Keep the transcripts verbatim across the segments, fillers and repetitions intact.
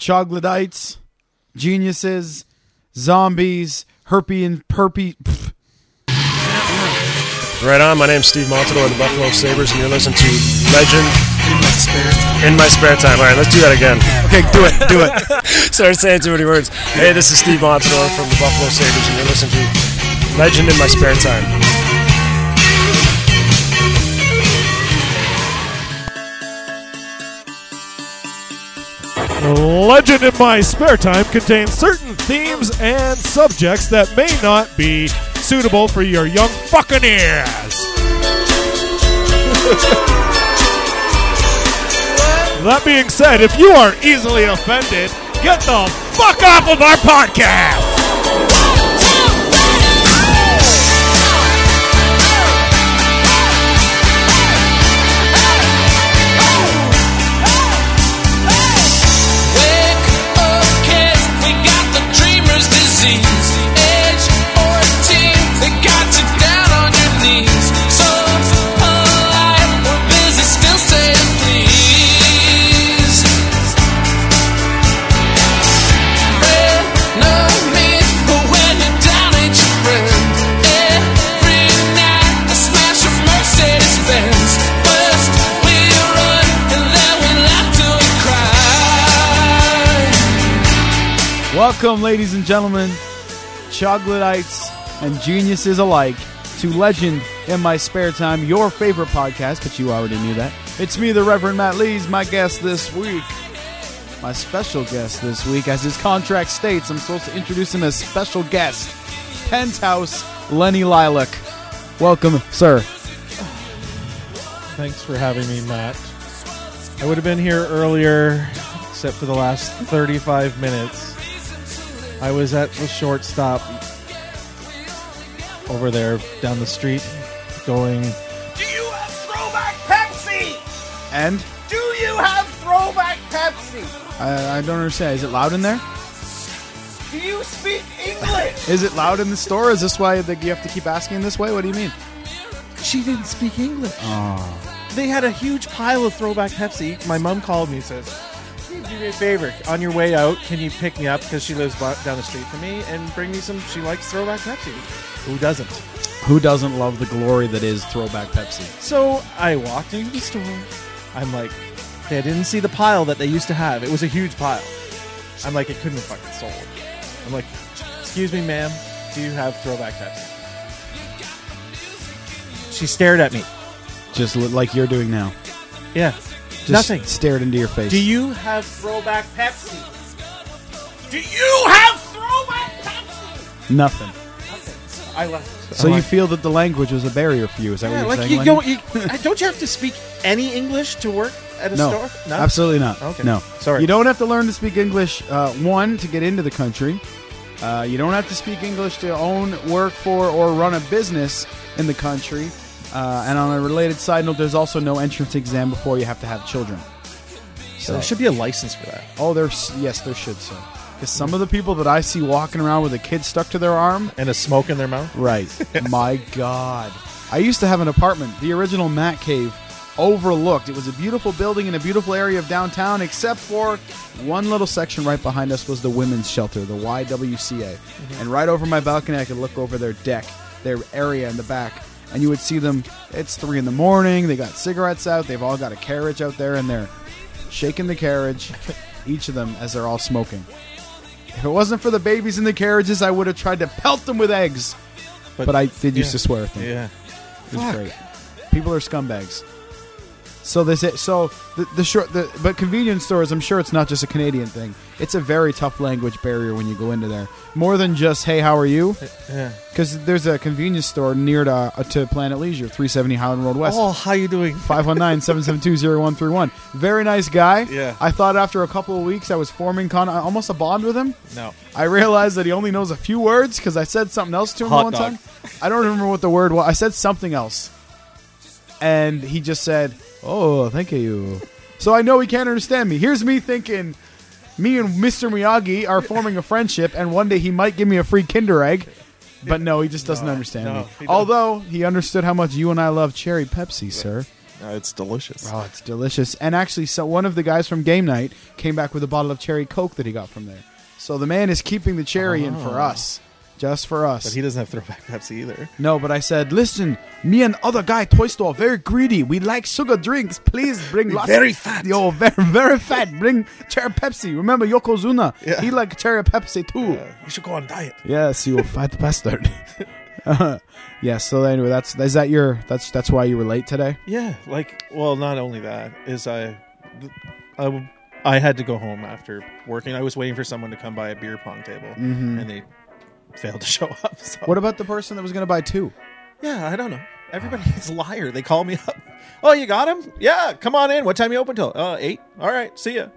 troglodytes, geniuses, zombies, herpy and perpy. Pff. Right on. My name's Steve Montador of the Buffalo Sabres, and you're listening to Legend in My Spare Time. In My Spare Time. All right, let's do that again. Okay, do it, do it. Started saying too many words. Hey, this is Steve Montador from the Buffalo Sabres, and you're listening to Legend in My Spare Time. Legend in My Spare Time contains certain themes and subjects that may not be suitable for your young fucking ears. That being said, if you are easily offended, get the fuck off of our podcast! Welcome, ladies and gentlemen, troglodytes and geniuses alike, to Legend in My Spare Time, your favorite podcast, but you already knew that. It's me, the Reverend Matt Lees, my guest this week. My special guest this week, as his contract states, I'm supposed to introduce him as special guest, Penthouse Lenny Lilac. Welcome, sir. Thanks for having me, Matt. I would have been here earlier, except for the last thirty-five minutes. I was at the shortstop over there down the street going, do you have throwback Pepsi? And? Do you have throwback Pepsi? I, I don't understand. Is it loud in there? Do you speak English? Is it loud in the store? Is this why you have to keep asking this way? What do you mean? she didn't speak English. Oh. They had a huge pile of throwback Pepsi. My mom called me and says, do me a favor. On your way out, can you pick me up, because she lives down the street from me, and bring me some, she likes throwback Pepsi. Who doesn't? Who doesn't love the glory that is throwback Pepsi? So I walked into the store. I'm like, they didn't see the pile that they used to have. It was a huge pile. I'm like, it couldn't have fucking sold. I'm like, excuse me, ma'am, do you have throwback Pepsi? She stared at me. Just like you're doing now. Yeah. Just Nothing. Stared into your face. Do you have throwback Pepsi? Do you have throwback Pepsi? Nothing. Nothing. I left. So I'm you like, feel that the language was a barrier for you? Is that yeah, what you're like saying? you don't, you, don't you have to speak any English to work at a no, store? No, absolutely not. Okay. No, sorry. You don't have to learn to speak English. Uh, one, to get into the country. Uh, you don't have to speak English to own, work for, or run a business in the country. Uh, and on a related side note, there's also no entrance exam before you have to have children. So there should be a license for that. Oh, there's yes, there should, sir. Because some of the people that I see walking around with a kid stuck to their arm, and a smoke in their mouth. Right. My God. I used to have an apartment, the original Matt Cave, overlooked. It was a beautiful building in a beautiful area of downtown, except for one little section right behind us was the women's shelter, the Y W C A. Mm-hmm. And right over my balcony, I could look over their deck, their area in the back. And you would see them, it's three in the morning, they got cigarettes out, they've all got a carriage out there, and they're shaking the carriage, each of them, as they're all smoking. If it wasn't for the babies in the carriages, I would have tried to pelt them with eggs. But, but I did used yeah. to swear at them. Yeah. It was Fuck. great. People are scumbags. So they say, so the, the short, the, but convenience stores, I'm sure it's not just a Canadian thing. It's a very tough language barrier when you go into there. More than just, hey, how are you? Yeah. Because there's a convenience store near to, uh, to Planet Leisure, three seventy Highland Road West. Oh, how you doing? five one nine, seven seven two, zero one three one. Very nice guy. Yeah. I thought after a couple of weeks I was forming con- almost a bond with him. No. I realized that he only knows a few words because I said something else to him Hot one dog. time. I don't remember what the word was. I said something else. And he just said, oh, thank you. So I know he can't understand me. Here's me thinking, me and Mister Miyagi are forming a friendship, and one day he might give me a free Kinder Egg. But no, he just doesn't No, understand no, me. he Although he understood how much you and I love cherry Pepsi, sir. Uh, it's delicious. Oh, it's delicious. And actually, so one of the guys from Game Night came back with a bottle of cherry Coke that he got from there. So the man is keeping the cherry in for Oh. us. Just for us. But he doesn't have throwback Pepsi either. No, but I said, listen, me and other guy, Toy Store, very greedy. We like sugar drinks. Please bring lots Very of, fat. Yo, very, very fat. Bring cherry Pepsi. Remember Yokozuna? Yeah. He like cherry Pepsi too. Uh, you should go on diet. Yes, you fat bastard. uh, yeah, so anyway, that's is that your that's that's why you were late today? Yeah, like, well, not only that, is I, I, I had to go home after working. I was waiting for someone to come by a beer pong table, Mm-hmm. and they failed to show up. So. What about the person that was going to buy two? Yeah, I don't know. Everybody's a liar. They call me up. Oh, you got him? Yeah, come on in. What time you open till? Uh, eight. All right, see ya.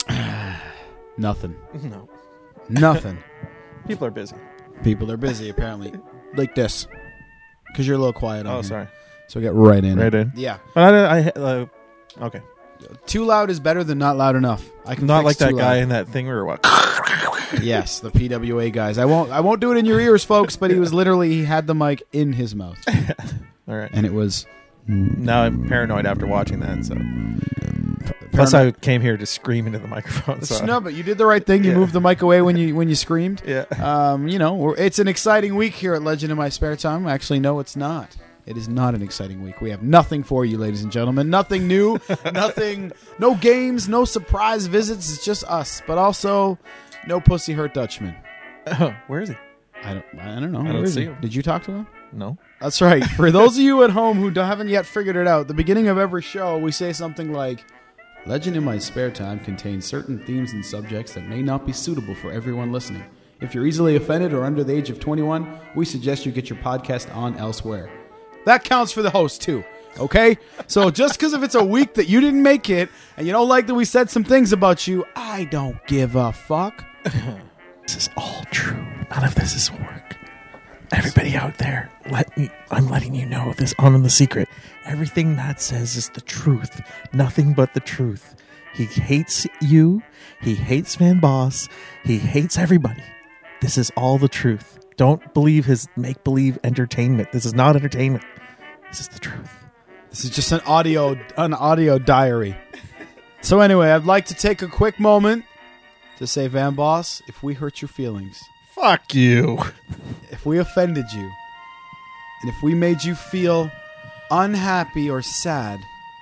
Nothing. No, Nothing. people are busy. People are busy, apparently. Like this. Because you're a little quiet on Oh, here. sorry. So get right in. Right in. Yeah. But I, I uh, okay. Too loud is better than not loud enough. I can Not fix like that too guy loud. in that thing or what? Yes, the P W A guys. I won't I won't do it in your ears, folks, but he was literally he had the mic in his mouth. All right. And it was Now I'm paranoid after watching that. So plus, I came here to scream into the microphone. So No, but you did the right thing. You Yeah. moved the mic away when you when you screamed. yeah. Um, you know, we're, it's an exciting week here at Legend in My Spare Time. Actually, no, it's not. It is not an exciting week. We have nothing for you, ladies and gentlemen. Nothing new. nothing. No games. No surprise visits. It's just us. But also, no pussy hurt Dutchman. Where is he? I don't. I don't know. I Where don't is see he? him. Did you talk to him? No. That's right. For those of you at home who don't- haven't yet figured it out, the beginning of every show, we say something like, Legend in My Spare Time contains certain themes and subjects that may not be suitable for everyone listening. If you're easily offended or under the age of twenty-one, we suggest you get your podcast on elsewhere. That counts for the host, too. Okay? So just because if it's a week that you didn't make it, and you don't like that we said some things about you, I don't give a fuck. This is all true. None of this is work. Everybody out there, let me. I'm letting you know this on the secret. Everything Matt says is the truth. Nothing but the truth. He hates you. He hates Van Boss. He hates everybody. This is all the truth. Don't believe his make-believe entertainment. This is not entertainment. This is the truth. This is just an audio an audio diary. So anyway, I'd like to take a quick moment to say, Van Boss, if we hurt your feelings, Fuck you. if we offended you, and if we made you feel unhappy or sad,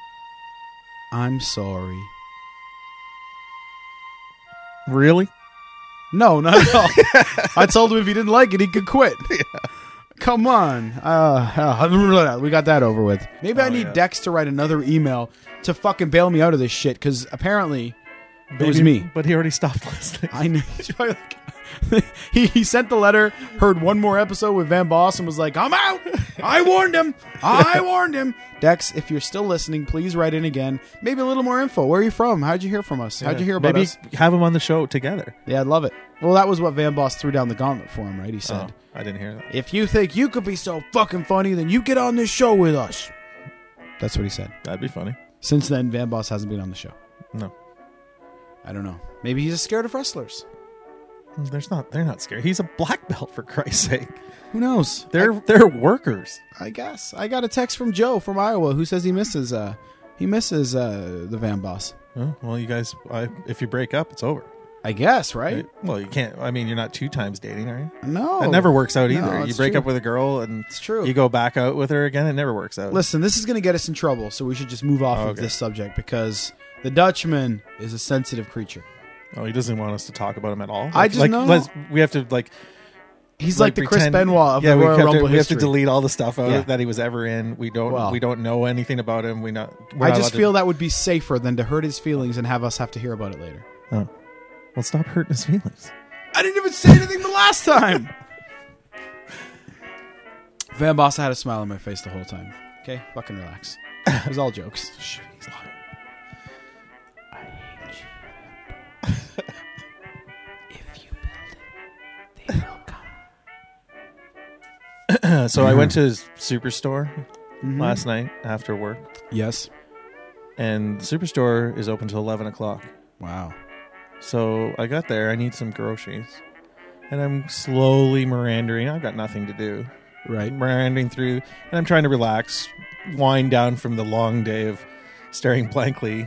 I'm sorry. Really? No, not at all. I told him if he didn't like it, he could quit. Come on. Uh, we got that over with. Maybe I Oh, need yeah. Dex to write another email to fucking bail me out of this shit, because apparently it was Maybe- me. But he already stopped listening. I know. He's probably like- he he sent the letter, heard one more episode with Van Boss, and was like, "I'm out. I warned him. I warned him." Dex, if you're still listening, please write in again. Maybe a little more info. Where are you from? How'd you hear from us? How'd you hear about Maybe us? have him on the show together. Yeah, I'd love it. Well, that was what Van Boss threw down the gauntlet for him, right? He said, Oh, I didn't hear that. "If you think you could be so fucking funny, then you get on this show with us." That's what he said. That'd be funny. Since then, Van Boss hasn't been on the show. No. I don't know. Maybe he's just scared of wrestlers. There's not. They're not scared. He's a black belt, for Christ's sake. Who knows? They're they're workers. I guess. I got a text from Joe from Iowa who says he misses uh he misses uh the Van Boss. Oh, well, you guys, I, if you break up, it's over. I guess, right? Well, you can't. I mean, you're not two times dating, are you? No. That never works out No, either. You it's break true. up with a girl and It's true. you go back out with her again. It never works out. Listen, this is going to get us in trouble, so we should just move off Oh, of okay. this subject because the Dutchman is a sensitive creature. Oh, he doesn't want us to talk about him at all. I just like, know- let's- we have to like. He's like, the Chris pretend- Benoit of yeah, the we Royal have Rumble to, we have history. to delete all the stuff out Yeah. that he was ever in. We don't. Well. we don't know anything about him. We not. We're I not just allowed feel to, that would be safer than to hurt his feelings and have us have to hear about it later. Oh. Well, stop hurting his feelings. I didn't even say anything the last time. Van Boss had a smile on my face the whole time. Okay, fucking relax. It was all jokes. Shh, he's lying. I hate you. If you build it, they will come. So I went to Superstore Mhm. last night after work, Yes. and Superstore is open till eleven o'clock. Wow. So I got there. I need some groceries, and I'm slowly meandering. I've got nothing to do. Right. Meandering through, and I'm trying to relax, wind down from the long day of staring blankly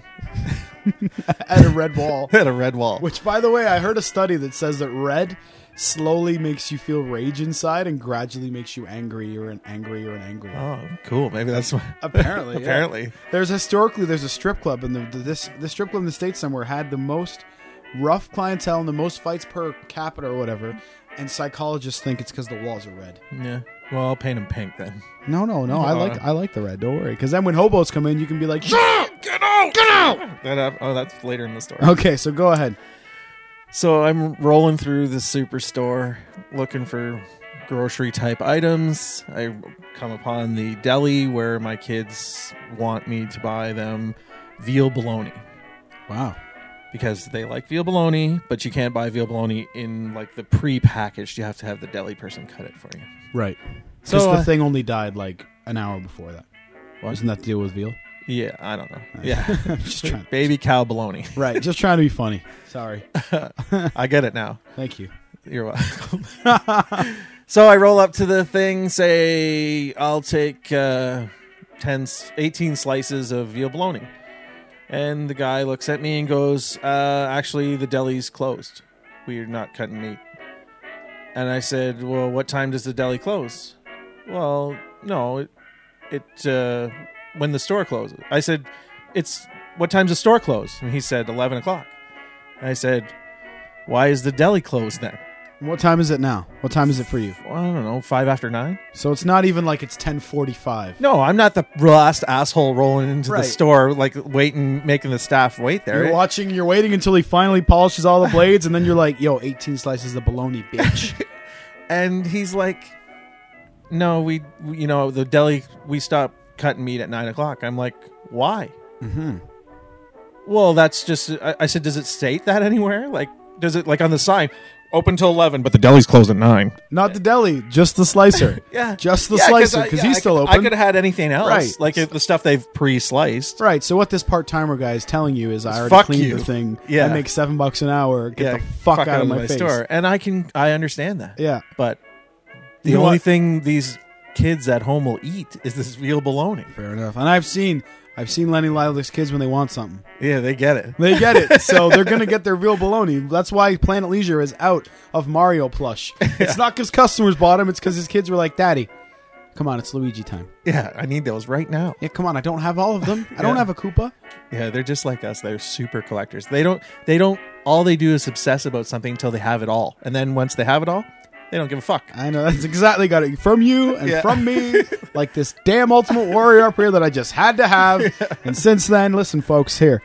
At a red wall. at a red wall. Which, by the way, I heard a study that says that red slowly makes you feel rage inside and gradually makes you angrier and angrier and angrier. Oh, cool. Maybe that's what. Apparently, yeah. Apparently. There's historically there's a strip club, and the, the this the strip club in the States somewhere had the most rough clientele and the most fights per capita or whatever. And psychologists think it's because the walls are red. Yeah. Well, I'll paint them pink then. No, no, no. I Uh, like I like the red. Don't worry, because then when hobos come in, you can be like, "Shut up! Get out! Get out!" That, uh, oh, that's later in the story. Okay, so go ahead. So I'm rolling through the superstore looking for grocery type items. I come upon the deli where my kids want me to buy them veal bologna Wow. because they like veal bologna, but you can't buy veal bologna in like the pre-packaged. You have to have the deli person cut it for you. Right. Because So the uh, thing only died like an hour before that. What? Wasn't that the deal with veal? yeah, I don't know. Yeah, I'm just trying. baby cow bologna. Right. Just trying to be funny. Sorry. I get it now. Thank you. You're welcome. So I roll up to the thing, say, I'll take uh, ten, eighteen slices of veal bologna. And the guy looks at me and goes, uh, actually, the deli's closed. We're not cutting meat. And I said, well, what time does the deli close? Well, no, it, it uh, when the store closes. I said, it's, what time's the store close? And he said, eleven o'clock. And I said, why is the deli closed then? What time is it now? What time is it for you? Well, I don't know, five after nine? So it's not even like it's ten forty-five. No, I'm not the last asshole rolling into Right. the store, like waiting, making the staff wait there. You're watching, you're waiting until he finally polishes all the blades, and then you're like, yo, eighteen slices of bologna, bitch. And he's like, no, we, we- you know, the deli, we stopped cutting meat at nine o'clock. I'm like, why? Mm-hmm. Well, that's just, I, I said, does it state that anywhere? Like, does it, like on the sign, open till eleven, but the deli's closed at nine? Not the deli, just the slicer. Yeah. Just the Yeah, slicer, I- because yeah, he's I still could- open. I could have had anything else. Right. Like if the stuff they've pre-sliced. Right, so what this part-timer guy is telling you is I already Fuck cleaned you. the thing. Yeah. I make seven bucks an hour. Get Yeah, the fuck, out, of my, face. store. And I can, I understand that. Yeah. But the You know only what? thing these kids at home will eat is this veal bologna. Fair enough. And I've seen I've seen Lenny Lilacs kids when they want something. Yeah, they get it. They get it. So they're going to get their veal bologna. That's why Planet Leisure is out of Mario plush. It's not because customers bought him. It's because his kids were like, Daddy, come on, it's Luigi time. Yeah, I need those right now. Yeah, come on. I don't have all of them. I don't Yeah. have a Koopa. Yeah, they're just like us. They're super collectors. They don't. They don't. All they do is obsess about something until they have it all, and then once they have it all, they don't give a fuck. I know. That's exactly got it. From you and Yeah. from me. Like this damn Ultimate Warrior up here that I just had to have. And since then, listen, folks, here.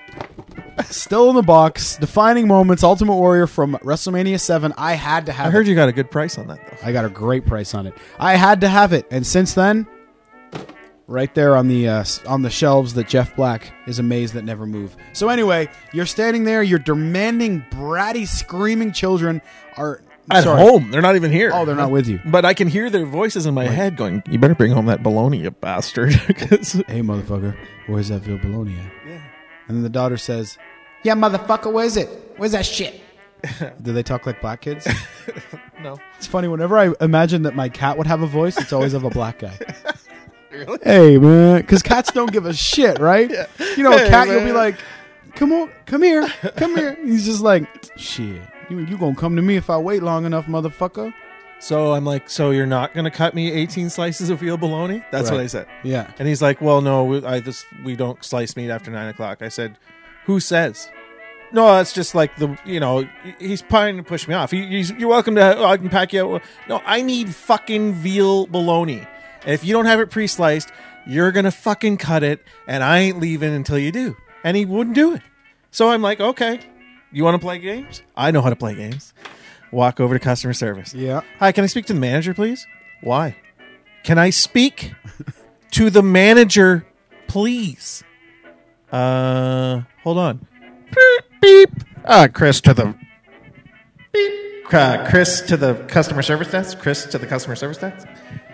Still in the box. Defining moments. Ultimate Warrior from WrestleMania seven. I had to have I heard it. you got a good price on that though. I got a great price on it. I had to have it, and since then, right there on the uh, on the shelves that Jeff Black is amazed that never move. So anyway, you're standing there. You're demanding bratty, screaming children are At sorry. home, they're not even here. Oh, they're not with you. But I can hear their voices in my head going, "You better bring home that bologna, you bastard." 'Cause- Hey, motherfucker, where's that veal bologna at? yeah. And then the daughter says, "Yeah, motherfucker, where's it? Where's that shit?" Do they talk like black kids? No. It's funny. Whenever I imagine that my cat would have a voice, it's always of a black guy. Really? Hey, man, because cats don't give a shit, right? You know, a Hey, cat, you'll be man. like, "Come on, come here, come here." He's just like, "Shit, you you gonna come to me if I wait long enough, motherfucker?" So I'm like, "So you're not going to cut me eighteen slices of veal bologna?" That's Right. what I said. Yeah. And he's like, "Well, no, we, I just we don't slice meat after nine o'clock." I said, "Who says?" No, that's just like the you know he's trying to push me off. He, he's, you're welcome to. Oh, I can pack you out. No, I need fucking veal bologna. And if you don't have it pre-sliced, you're gonna fucking cut it, and I ain't leaving until you do. And he wouldn't do it. So I'm like, okay, you want to play games? I know how to play games. Walk over to customer service. Yeah. Hi, can I speak to the manager, please? Why? Can I speak to the manager, please? Uh, hold on. Beep. beep. Uh, Chris to the beep. Uh, Chris to the customer service desk. Chris to the customer service desk.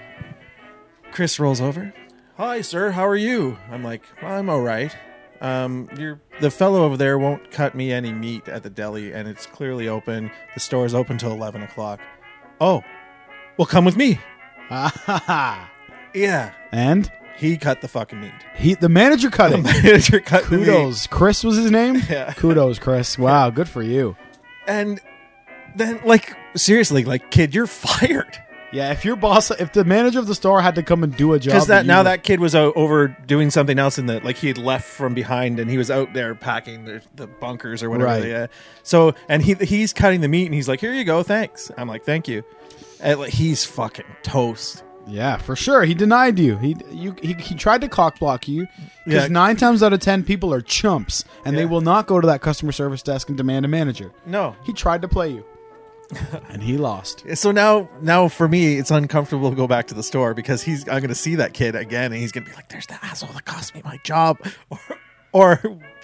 Chris rolls over. Hi, sir. How are you? I'm like, I'm all right. Um, you're the fellow over there won't cut me any meat at the deli, and it's clearly open. The store is open till eleven o'clock. Oh, well, come with me. Ah, Yeah. and He cut the fucking meat. He, the manager cut The it. manager cut the meat. Kudos. Chris was his name? Yeah. Kudos, Chris. Wow, good for you. And then, like, seriously, like, kid, you're fired. Yeah, if your boss, if the manager of the store had to come and do a job, Because that you- now that kid was o- over doing something else in the, like, he had left from behind and he was out there packing the, the bunkers or whatever. Right. Yeah. So, and he he's cutting the meat and he's like, here you go, thanks. I'm like, thank you. And, like, he's fucking toast. Yeah, for sure. He denied you. He you he, he tried to cock block you because Yeah. nine times out of ten people are chumps and they Yeah. will not go to that customer service desk and demand a manager. No. He tried to play you, and he lost. So now, now for me, it's uncomfortable to go back to the store because he's. I'm going to see that kid again, and he's going to be like, "There's the asshole that cost me my job," or, or,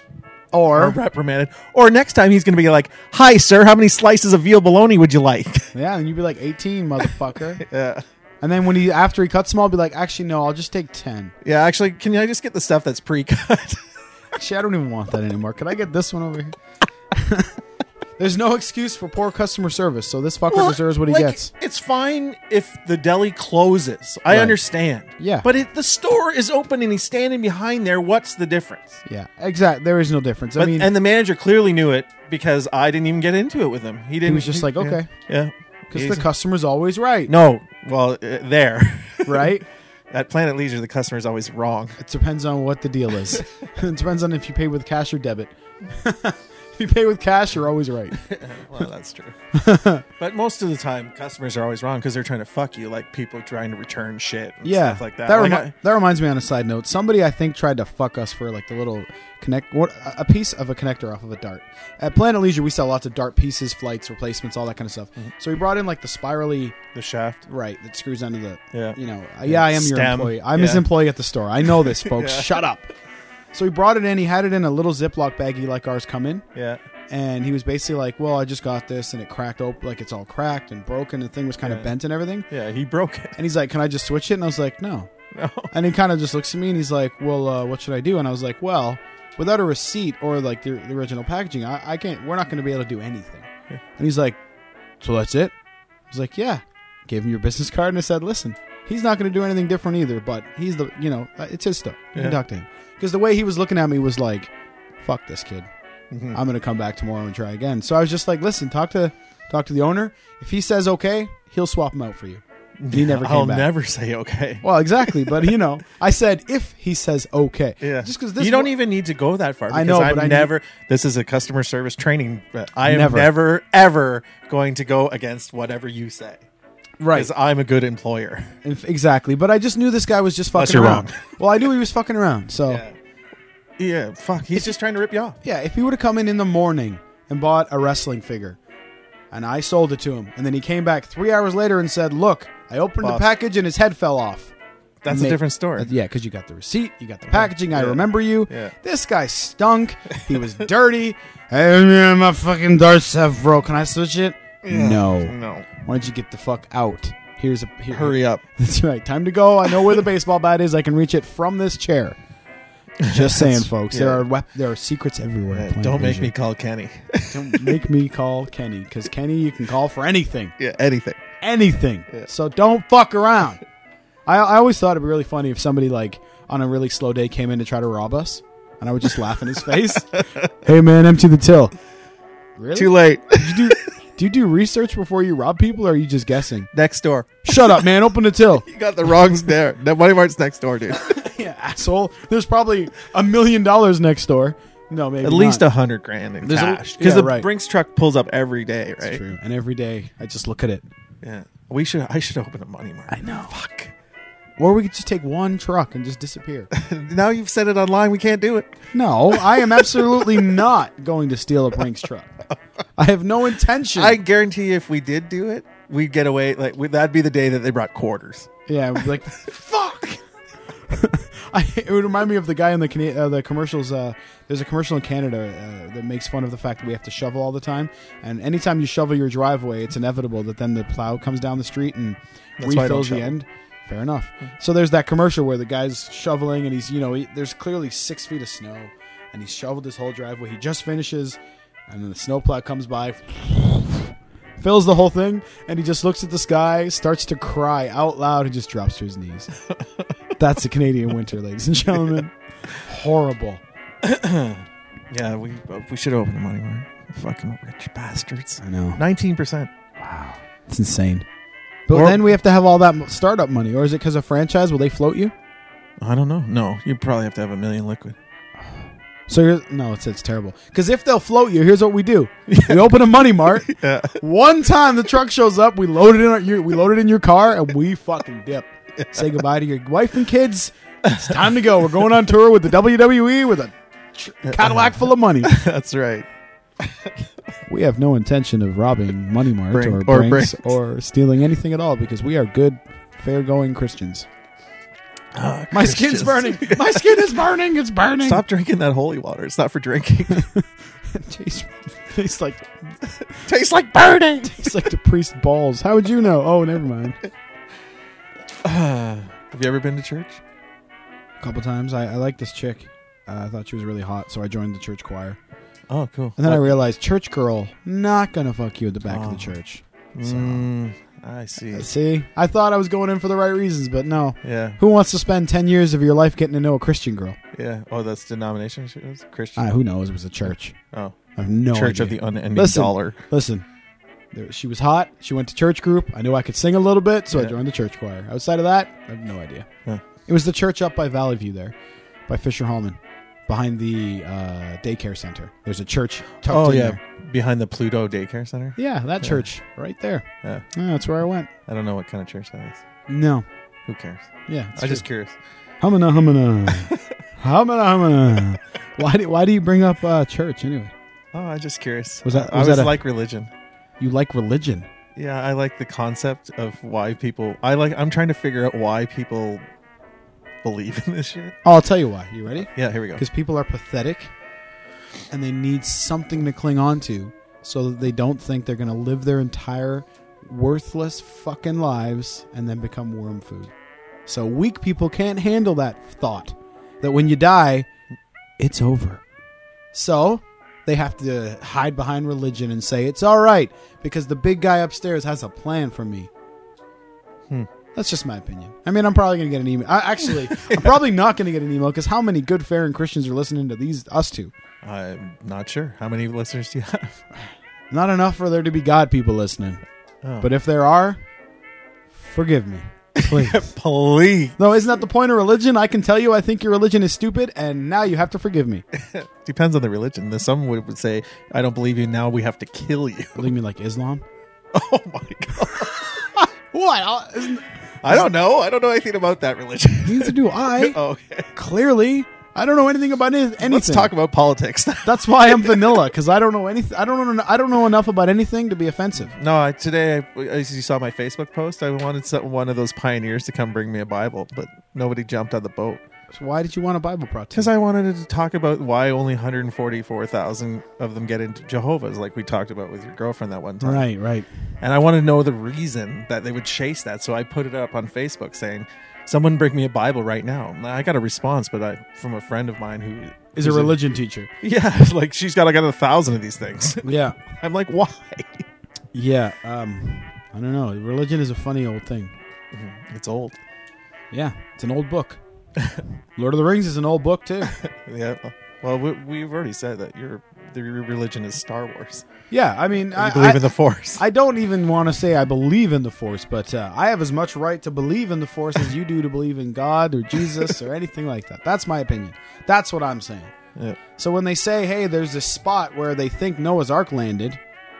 or Or reprimanded. Or next time, he's going to be like, "Hi, sir, how many slices of veal bologna would you like?" yeah, and you'd be like eighteen, motherfucker. Yeah, And then when he after he cuts them all, be like, actually no, I'll just take ten. yeah. Actually, can I just get the stuff that's pre-cut? Actually, I don't even want that anymore. Can I get this one over here? There's no excuse for poor customer service, so this fucker Well, deserves what he like, gets. It's fine if the deli closes. I Right. understand. Yeah. But it, the store is open and he's standing behind there. What's the difference? Yeah, exactly. There is no difference. I But, mean, and the manager clearly knew it because I didn't even get into it with him. He he didn't. was just like, yeah. okay, Yeah. because He's- the customer's always right, No. Well, uh, there. right? At Planet Leisure, the customer's always wrong. It depends on what the deal is. It depends on if you pay with cash or debit. If you pay with cash, you're always right. Well, that's true. But most of the time, customers are always wrong because they're trying to fuck you, like people trying to return shit and Yeah, stuff like that. That, Like, remi- that reminds me on a side note. Somebody I think tried to fuck us for like the little connect, what a piece of a connector off of a dart. At Planet Leisure, we sell lots of dart pieces, flights, replacements, all that kind of stuff. Mm-hmm. So we brought in like the spirally the shaft. right that screws onto the. Yeah. You know, yeah, I am your Stem. employee. I'm his Yeah. employee at the store. I know this, folks. Yeah. Shut up. So he brought it in. He had it in a little Ziploc baggie like ours come in. Yeah. And he was basically like, well, I just got this and it cracked open, like it's all cracked and broken. And the thing was kind Yeah. of bent and everything. Yeah. He broke it. And he's like, can I just switch it? And I was like, no. No. And he kind of just looks at me and he's like, well, uh, what should I do? And I was like, well, without a receipt or like the, the original packaging, I, I can't, we're not going to be able to do anything. Yeah. And he's like, so that's it? I was like, yeah. Gave him your business card and I said, listen, he's not going to do anything different either, but he's the, you know, it's his store. You Yeah. can talk to him. Because the way he was looking at me was like, fuck this kid. Mhm. I'm going to come back tomorrow and try again. So I was just like, listen, talk to talk to the owner. If he says okay, he'll swap him out for you. And he never came I'll back. never say okay. Well, exactly, but you know, I said if he says okay, Yeah. just because this you don't wo- even need to go that far. I Because know, I'm but I never. This is a customer service training. But I am Never. never. ever going to go against whatever you say. right, Because I'm a good employer. If- exactly. But I just knew this guy was just Unless fucking you're around. wrong. Well, I knew he was fucking around. So Yeah. Yeah. Fuck. He's just trying to rip you off. yeah, if he would have come in in the morning and bought a wrestling figure, and I sold it to him, and then he came back three hours later and said, "Look, I opened Boss. the package and his head fell off." That's Ma- a different story. Uh, yeah, because you got the receipt, you got the packaging. I Yeah. remember you. Yeah. This guy stunk. He was dirty. Hey, man, my fucking darts have broke. Can I switch it? No. No. Why don't you get the fuck out? Here's a here, Hurry up. That's right. Time to go. I know where the baseball bat is. I can reach it from this chair. Just saying, folks. There yeah. are wep- there are secrets everywhere. at Planet Don't make Leisure. me call Kenny. Don't make me call Kenny, because Kenny you can call for anything, yeah. Anything. anything. Yeah. So don't fuck around. I I always thought it'd be really funny if somebody like on a really slow day came in to try to rob us, and I would just laugh in his face. Hey man, empty the till. Really? Too late. Did you do, do you do research before you rob people, or are you just guessing? Next door. Shut up, man. Open the till. You got the wrongs there. That Money Mart's next door, dude. Yeah, asshole. There's probably a million dollars next door. No, maybe At least not. a hundred grand in There's a- cash. Because yeah, the right. Brinks truck pulls up every day, right? It's true. And every day I just look at it. Yeah. We should. I should open a Money Mart. I know. Fuck. Or we could just take one truck and just disappear. Now you've said it online. We can't do it. No, I am absolutely not going to steal a Brinks truck. I have no intention. I guarantee you, if we did do it, we'd get away. Like we, that'd be the day that they brought quarters. yeah, I'd be like, fuck. I, it would remind me of the guy in the Cana- uh, the commercials. Uh, there's a commercial in Canada uh, that makes fun of the fact that we have to shovel all the time. And anytime you shovel your driveway, it's inevitable that then the plow comes down the street and That's why I don't refills the shovel. end. Fair enough. So there's that commercial where the guy's shoveling and he's, you know, he, there's clearly six feet of snow and he's shoveled his whole driveway. He just finishes and then the snowplow comes by, fills the whole thing, and he just looks at the sky, starts to cry out loud, and just drops to his knees. That's the Canadian winter, ladies and gentlemen. Horrible. Yeah, we we should open a money market. Fucking rich bastards. I know. nineteen percent. Wow. It's insane. But Or- then we have to have all that mo- startup money. Or is it because of franchise? Will they float you? I don't know. No, you probably have to have a million liquid. So here's, no, it's it's terrible. Because if they'll float you, here's what we do: we open a money mart. Yeah. One time the truck shows up, we load it in our, your, we load it in your car, and we fucking dip. Say goodbye to your wife and kids. It's time to go. We're going on tour with the W W E with a tr- Cadillac full of money. That's right. We have no intention of robbing Money Mart Brink- or or Brinks Brinks. or stealing anything at all because we are good, fair-going Christians. Ah, My skin's burning. My skin is burning. It's burning. Stop drinking that holy water. It's not for drinking. It tastes, tastes like Tastes like burning. tastes like the priest's balls. How would you know? Oh, never mind. Uh, have you ever been to church? A couple times. I, I like this chick. Uh, I thought she was really hot, so I joined the church choir. Oh, cool. And then I What- realized, church girl, not gonna fuck you at the back of Oh. the church. So, Mm, I see. see, I thought I was going in for the right reasons, but no. Yeah, Who wants to spend ten years of your life getting to know a Christian girl? yeah. Oh, that's denomination. She was Christian. Ah, who knows? It was a church. oh, I have no Church idea. of the Unending Listen. Dollar. Listen, there, she was hot. She went to church group. I knew I could sing a little bit, so I Yeah. joined the church choir. Outside of that, I have no idea. Huh. It was the church up by Valley View there, by Fisher Hallman, behind the uh, daycare center. There's a church tucked Oh in yeah, there. behind the Pluto Daycare Center. Yeah, that Yeah. church right there. Yeah, Yeah, that's where I went. I don't know what kind of church that is. No. Who cares? Yeah, it's I'm just true. curious. Humana, humana. humana, humana. Why do, why do you bring up uh, church anyway? Oh, I'm just curious. Was that- I was always that a- like religion. You like religion. Yeah, I like the concept of why people. I like. I'm trying to figure out why people believe in this shit. Oh, I'll tell you why. You ready? Yeah, here we go. Because people are pathetic and they need something to cling on to so that they don't think they're going to live their entire worthless fucking lives and then become worm food. So weak people can't handle that thought that when you die, it's over. So they have to hide behind religion and say it's all right because the big guy upstairs has a plan for me. Hmm. That's just my opinion. I mean, I'm probably going to get an email. I, actually, I'm probably not going to get an email because how many good, fair, and Christians are listening to these us two? I'm not sure. How many listeners do you have? Not enough for there to be God people listening. Oh. But if there are, forgive me, please. Please. No, isn't that the point of religion? I can tell you I think your religion is stupid, and now you have to forgive me. Depends on the religion. There's some would would say, "I don't believe you. Now we have to kill you." Believe me, like Islam? Oh my god. What? Uh, Isn't, I don't know. I don't know anything about that religion. neither do I. Oh, okay. Clearly, I don't know anything about any- anything. Let's talk about politics. That's why I'm vanilla, because I don't know anything. I don't know. I don't know enough about anything to be offensive. No, I, today, I, as you saw my Facebook post, I wanted some, one of those pioneers to come bring me a Bible, but nobody jumped on the boat. So why did you want a Bible project? Because I wanted to talk about why only one hundred forty-four thousand of them get into Jehovah's, like we talked about with your girlfriend that one time. Right, right. And I want to know the reason that they would chase that. So I put it up on Facebook saying, someone bring me a Bible right now. And I got a response, but I from a friend of mine who Is a who's religion teacher. Yeah, like she's got like a thousand of these things. Yeah. I'm like, why? Yeah. Um, I don't know. Religion is a funny old thing. It's old. Yeah, it's an old book. Lord of the Rings is an old book too. Yeah. Well, we, we've already said that your your religion is Star Wars. Yeah, I mean, You I believe I, in the Force. I don't even want to say I believe in the Force, but uh, I have as much right to believe in the Force as you do to believe in God or Jesus or anything like that. That's my opinion. That's what I'm saying. Yeah. So when they say, "Hey, there's this spot where they think Noah's Ark landed,"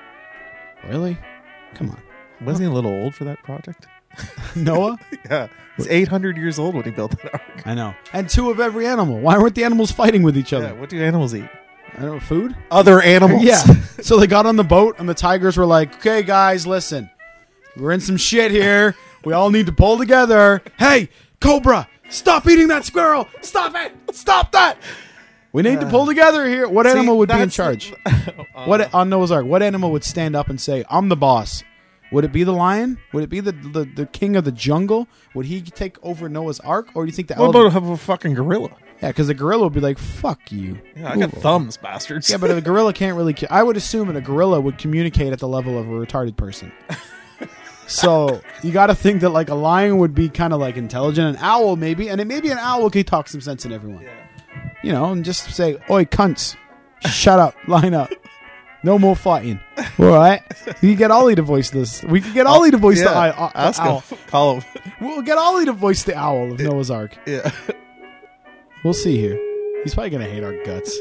really? Come on, Wasn't he a little old for that project? Noah? Yeah. He's eight hundred years old when he built that ark. I know. And two of every animal. Why weren't the animals fighting with each other? Yeah, what do animals eat? I don't know. Food? Other animals. Yeah. So they got on the boat, and the tigers were like, "Okay, guys, listen. We're in some shit here. We all need to pull together. Hey, Cobra, stop eating that squirrel. Stop it. Stop that. We need to pull together here." What See, animal would be in that's- charge? Uh, What on Noah's Ark? What animal would stand up and say, "I'm the boss"? Would it be the lion? Would it be the, the, the king of the jungle? Would he take over Noah's Ark? Or do you think the What elephant... about a fucking gorilla? Yeah, because the gorilla would be like, "Fuck you." Yeah, I got Ooh. thumbs, bastards. Yeah, but a gorilla can't really... I would assume that a gorilla would communicate at the level of a retarded person. So you got to think that like a lion would be kind of like intelligent, an owl maybe, and it maybe an owl could talk some sense in everyone. Yeah. You know, and just say, "Oi, cunts, shut up, line up, no more fighting." All right, you can get Ollie to voice this. We can get Ollie to voice the, Yeah. I, uh, Ask owl. him. Call him. We'll get Ollie to voice the owl of Noah's Ark. Yeah. We'll see here. He's probably gonna hate our guts.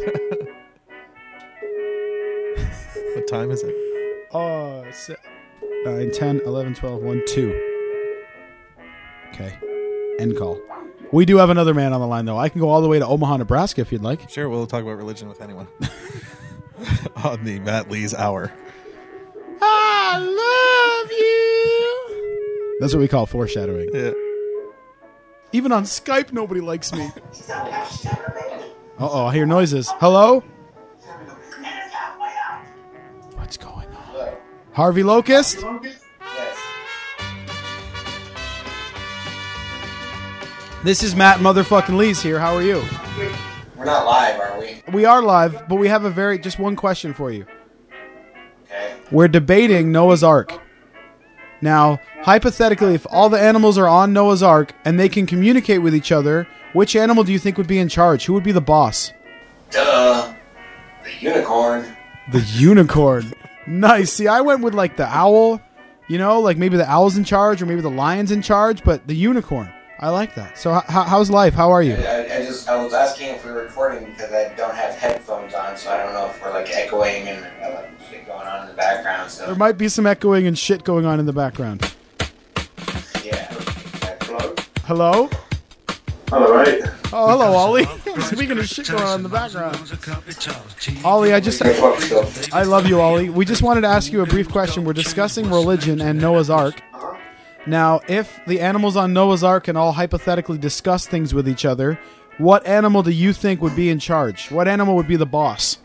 What time is it? Oh, se- nine, ten, eleven, twelve, one, two. Okay. End call. We do have another man on the line, though. I can go all the way to Omaha, Nebraska, if you'd like. Sure, we'll talk about religion with anyone. On the Matt Lee's Hour. I love you. That's what we call foreshadowing. Yeah. Even on Skype, nobody likes me. Uh-oh, I hear noises. Hello? What's going on? Harvey Locust? Yes. This is Matt motherfucking Lees here. How are you? We're not live, are we? We are live, but we have a very just one question for you. Okay. We're debating Noah's Ark. Now, hypothetically, if all the animals are on Noah's Ark and they can communicate with each other, which animal do you think would be in charge? Who would be the boss? Duh. The unicorn. The unicorn. Nice. See, I went with like the owl, you know, like maybe the owl's in charge or maybe the lion's in charge, but the unicorn. I like that. So, h- how's life? How are you? I, I just I was asking if we were recording because I don't have headphones on, so I don't know if we're like echoing and uh, like shit going on in the background. So There might be some echoing and shit going on in the background. yeah. Hello. Hello? Hello, mate. Oh, hello, Ollie. Speaking of shit going on in the background. Ollie, I just... Fuck stuff. I love you, Ollie. We just wanted to ask you a brief question. We're discussing religion and Noah's Ark. Now, if the animals on Noah's Ark can all hypothetically discuss things with each other, what animal do you think would be in charge? What animal would be the boss?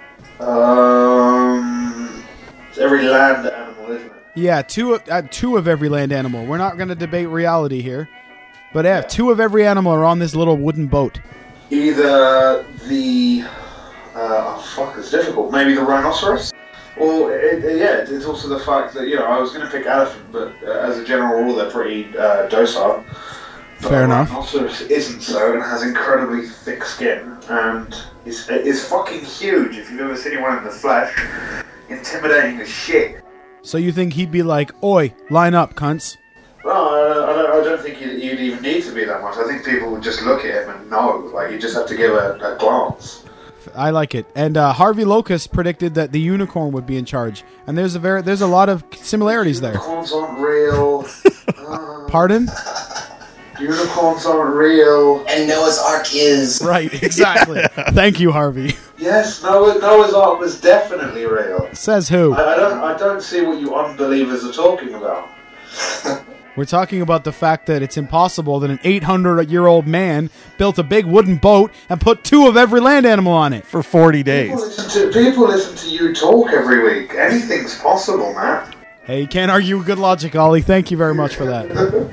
Um, it's every land animal, isn't it? Yeah, two of, uh, two of every land animal. We're not going to debate reality here. But yeah, two of every animal are on this little wooden boat. Either the uh, oh fuck, it's difficult. Maybe the rhinoceros, or it, it, yeah, it's also the fact that you know I was going to pick elephant, but uh, as a general rule, they're pretty uh, docile. But Fair enough. Rhinoceros isn't so and has incredibly thick skin and is is fucking huge. If you've ever seen one in the flesh, intimidating as shit. So you think he'd be like, "Oi, line up, cunts." No, I, I, don't, I don't think you'd, you'd even need to be that much. I think people would just look at him and know. Like, you just have to give a, a glance. I like it. And uh, Harvey Locust predicted that the unicorn would be in charge. And there's a very there's a lot of similarities there. Unicorns aren't real. Uh, Pardon? unicorns aren't real. And Noah's Ark is. Right, exactly. Thank you, Harvey. Yes, Noah, Noah's Ark was definitely real. Says who? I, I don't I don't see what you unbelievers are talking about. We're talking about the fact that it's impossible that an eight hundred year old man built a big wooden boat and put two of every land animal on it. For forty People days. listen, to, people listen to you talk every week. Anything's possible, Matt. Hey, you can't argue with good logic, Ollie. Thank you very much for that.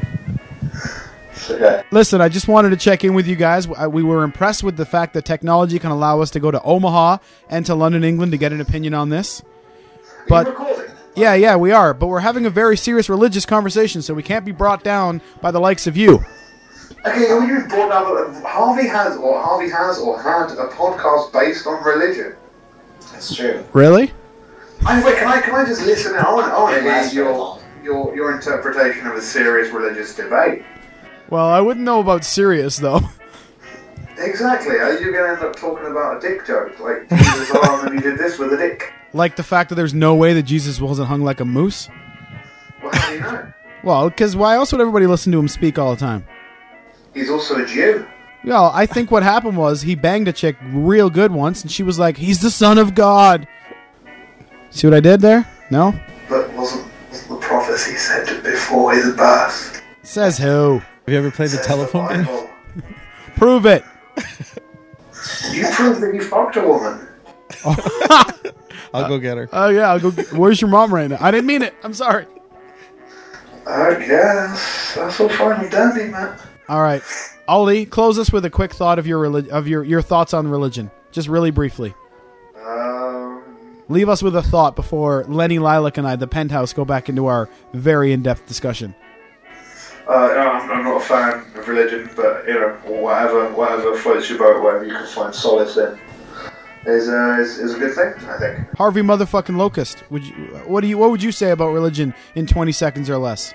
Okay. Listen, I just wanted to check in with you guys. We were impressed with the fact that technology can allow us to go to Omaha and to London, England to get an opinion on this. But Are you recording? yeah, yeah, we are. But we're having a very serious religious conversation, so we can't be brought down by the likes of you. Okay, well, you brought up Harvey has or Harvey has or had a podcast based on religion. That's true. Really? I, wait, can I can I just listen? I want, I want to It hear lasts very your, long. your your interpretation of a serious religious debate. Well, I wouldn't know about serious, though. Exactly. Are you going to end up talking about a dick joke? Like, Jesus arm and he did this with a dick. Like the fact that there's no way that Jesus wasn't hung like a moose? Well, how do you know? Well, because why else would everybody listen to him speak all the time? He's also a Jew. Well, I think what happened was he banged a chick real good once, and she was like, "He's the son of God." See what I did there? No? But wasn't, wasn't the prophecy said before his birth? Says who? Have you ever played the Says telephone game? Bible. Prove it. You proved that you fucked a woman. I'll go get her. Oh, yeah, I'll go. Get, where's your mom right now? I didn't mean it. I'm sorry. I guess. That's all fine and dandy, man. All right. Ollie, close us with a quick thought of your relig- of your, your thoughts on religion. Just really briefly. Um, leave us with a thought before Lenny, Lilac, and I, the Penthouse, go back into our very in-depth discussion. Uh, no, I'm, I'm not a fan of religion, but you know, whatever, whatever floats your boat, whatever you can find solace in, is uh, is, is a good thing, I think. Harvey motherfucking Locust, would you, what do you, what would you say about religion in twenty seconds or less?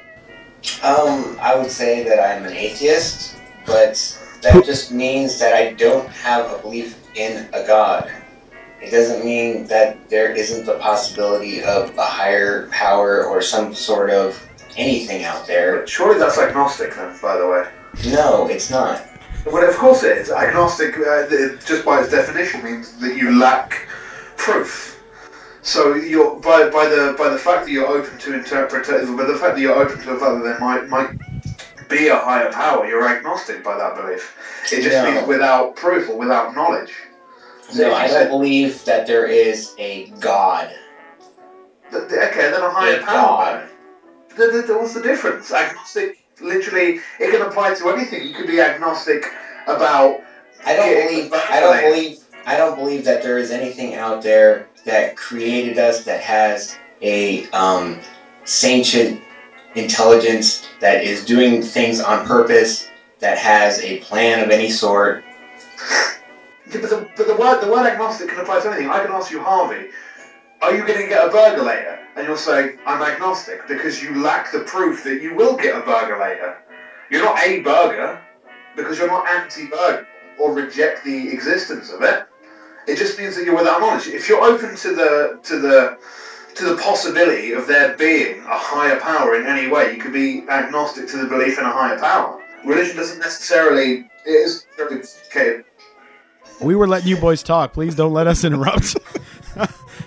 Um, I would say that I'm an atheist, but that just means that I don't have a belief in a God. It doesn't mean that there isn't the possibility of a higher power or some sort of anything out there. Surely that's agnostic, then, by the way. No, it's not. Well, of course it is. Agnostic, uh, just by its definition, means that you lack proof. So you're by by the by the fact that you're open to interpretation, by the fact that you're open to the fact that there might might be a higher power, you're agnostic by that belief. It just No. means without proof or without knowledge. So No, if I you don't said- believe that there is a God. th- th- Okay, then a higher A power. God. Th- th- th- What's the difference? Agnostic, literally, it can apply to anything. You could be agnostic about. I don't getting believe. the I don't vaccinated. believe. I don't believe that there is anything out there that created us that has a um, sentient intelligence that is doing things on purpose, that has a plan of any sort. Yeah, but the, but the word the word agnostic can apply to anything. I can ask you, Harvey, are you going to get a burger later? And you'll say, I'm agnostic, because you lack the proof that you will get a burger later. You're not a burger, because you're not anti-burger, or reject the existence of it. It just means that you're without knowledge. If you're open to the to the to the possibility of there being a higher power in any way, you could be agnostic to the belief in a higher power. Religion doesn't necessarily it is okay. We were letting you boys talk. Please don't let us interrupt. But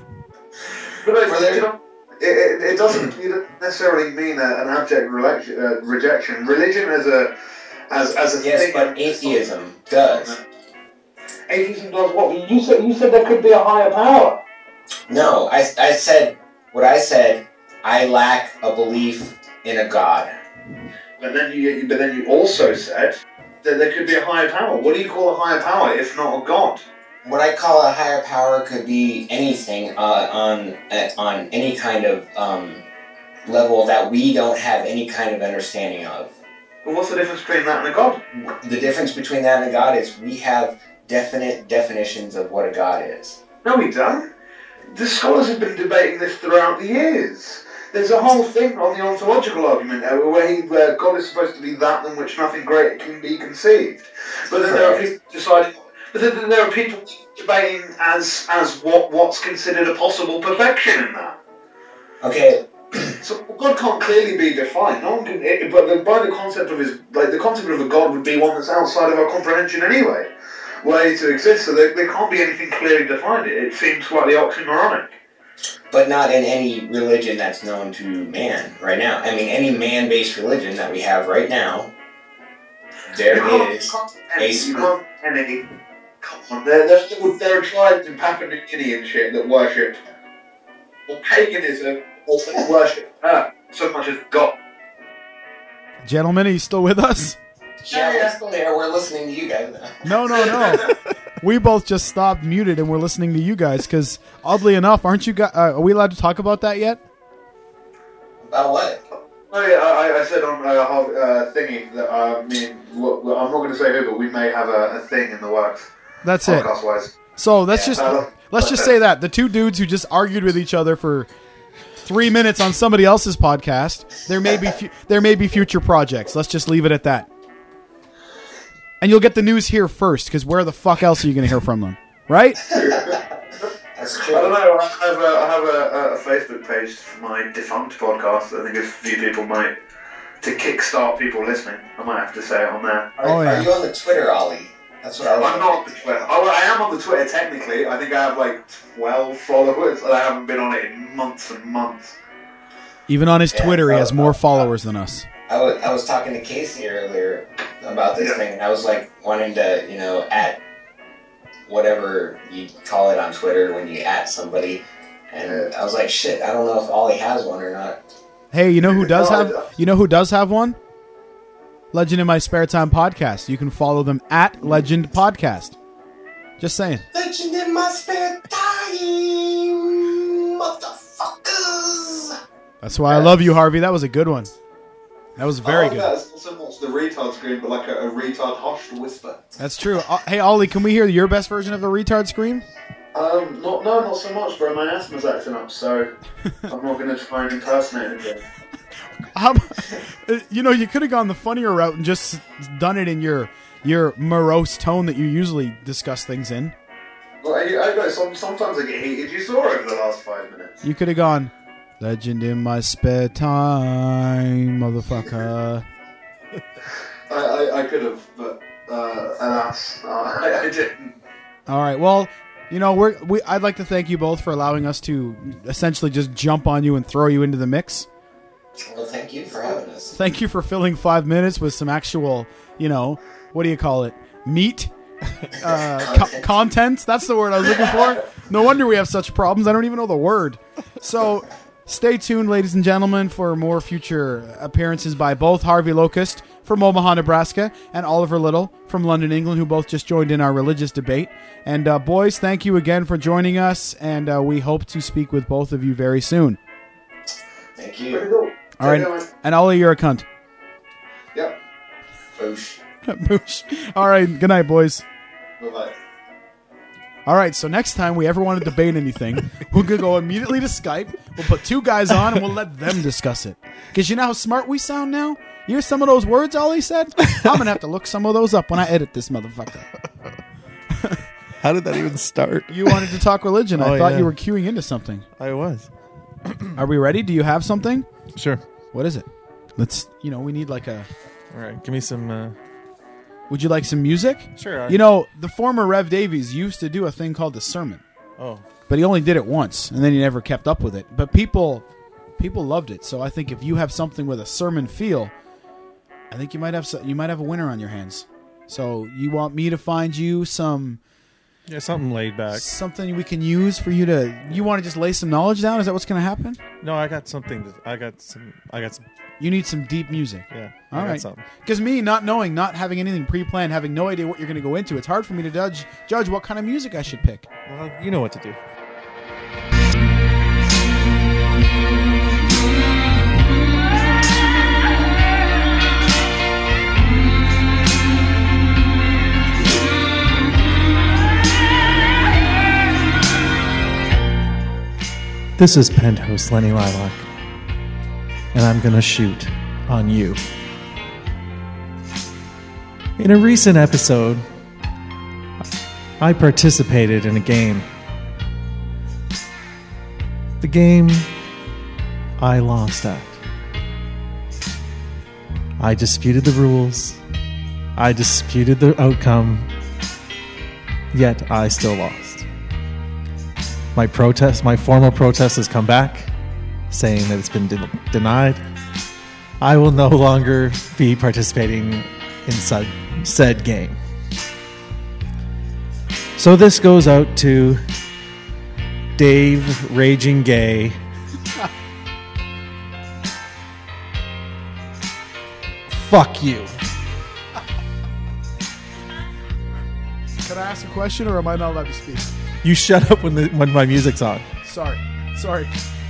it, you know, it, it, it doesn't it doesn't necessarily mean a, an abject relection, uh, rejection. Religion as a as as a Yes, thing. but atheism does. Atheism does what? You said you said there could be a higher power. No, I, I said what I said. I lack a belief in a God. But then you but then you also said that there could be a higher power. What do you call a higher power if not a god? What I call a higher power could be anything uh, on uh, on any kind of um, level that we don't have any kind of understanding of. Well, what's the difference between that and a god? The difference between that and a God is we have definite definitions of what a God is. No, we don't. The scholars have been debating this throughout the years. There's a whole thing on the ontological argument uh, where, he, where God is supposed to be that than which nothing greater can be conceived. But then there are people deciding. But then there are people debating as as what what's considered a possible perfection in that. Okay, So God can't clearly be defined. No one can. It, but the, by the concept of his, like the concept of a God would be one that's outside of our comprehension anyway, way to exist. So there, there can't be anything clearly defined. It, it seems slightly oxymoronic. but not in any religion that's known to man right now. I mean, any man-based religion that we have right now, there you can't, is you can't, a you can't any. Come on, there, there, there are tribes in Papua New Guinea and shit that worship, or paganism, or that worship her so much as God. Gentlemen, are you still with us? Yeah, we're still there. We're listening to you guys No, now. no, no. We both just stopped muted and we're listening to you guys because, oddly enough, aren't you guys? Uh, are we allowed to talk about that yet? About what? Oh yeah, I, I said on uh, uh, thingy that uh, me and, well, well, I'm not going to say who, but we may have a, a thing in the works. That's it. Podcast wise. So let's Yeah. just Uh, let's just say that the two dudes who just argued with each other for three minutes on somebody else's podcast, there may be fu- there may be future projects. Let's just leave it at that. And you'll get the news here first, because where the fuck else are you going to hear from them, right? That's I true. don't know. I have a, I have a, a Facebook page for my defunct podcast. I think a few people might to kickstart people listening. I might have to say it on there. Are, Oh, yeah. are you on the Twitter, Ollie? That's what I was I'm not on the Twitter. Oh, I am on the Twitter technically. I think I have like twelve followers, and I haven't been on it in months and months. Even on his Yeah, Twitter, he uh, has more uh, followers than us. I was, I was talking to Casey earlier about this Yeah. thing, and I was like wanting to, you know, at whatever you call it on Twitter when you at somebody, and I was like, shit, I don't know if Ollie has one or not. Hey, you know who does No, I have? don't. You know who does have one? Legend in My Spare Time podcast. You can follow them at Legend Podcast. Just saying. Legend in my spare time. motherfuckers. That's why I love you, Harvey. That was a good one. That was very I like good. That. It's not so much the retard scream, but like a, a retard hushed whisper. That's true. Uh, hey, Ollie, can we hear your best version of the retard scream? Um, not, no, not so much, bro. My asthma's acting up, so I'm not going to try and impersonate it again. How, you know, you could have gone the funnier route and just done it in your your morose tone that you usually discuss things in. Well, I, I know, some, sometimes I get heated. You saw over the last five minutes. You could have gone, legend in my spare time, motherfucker. I, I, I could have, but uh, alas, uh, I, I didn't. All right, well, you know, we're, we. I'd like to thank you both for allowing us to essentially just jump on you and throw you into the mix. Well, thank you for having us. Thank you for filling five minutes with some actual, you know, what do you call it? Meat? Uh, co- content? That's the word I was looking for. No wonder we have such problems. I don't even know the word. So stay tuned, ladies and gentlemen, for more future appearances by both Harvey Locust from Omaha, Nebraska, and Oliver Little from London, England, who both just joined in our religious debate. And uh, boys, thank you again for joining us, and uh, we hope to speak with both of you very soon. Thank you. All right, and Ollie, you're a cunt. Yep. Boosh. Boosh. All right, good night, boys. Bye-bye. All right, so next time we ever want to debate anything, we're going to go immediately to Skype. We'll put two guys on, and we'll let them discuss it. Because you know how smart we sound now? You hear some of those words Ollie said? I'm going to have to look some of those up when I edit this motherfucker. How did that even start? You wanted to talk religion. I Oh, thought yeah. you were queuing into something. I was. Are we ready? Do you have something? Sure. What is it? Let's, you know, we need like a... All right, give me some... Uh... Would you like some music? Sure. I... You know, the former Rev Davies used to do a thing called the sermon. Oh. But he only did it once, and then he never kept up with it. But people people loved it. So I think if you have something with a sermon feel, I think you might have so, you might have a winner on your hands. So you want me to find you some... Yeah, something laid back. Something we can use for you to... You want to just lay some knowledge down? Is that what's going to happen? No, I got something. To, I got some... I got some... You need some deep music. Yeah. All I got right. something. Because me, not knowing, not having anything pre-planned, having no idea what you're going to go into, it's hard for me to judge judge what kind of music I should pick. Well, you know what to do. This is Penthouse Lenny Lilac, and I'm going to shoot on you. In a recent episode, I participated in a game. The game I lost at. I disputed the rules. I disputed the outcome. Yet I still lost. My protest, my formal protest has come back, saying that it's been de- denied. I will no longer be participating in said, said game. So this goes out to Dave Raging Gay. Fuck you. Can I ask a question, or am I not allowed to speak? You shut up when the, when my music's on. Sorry. Sorry.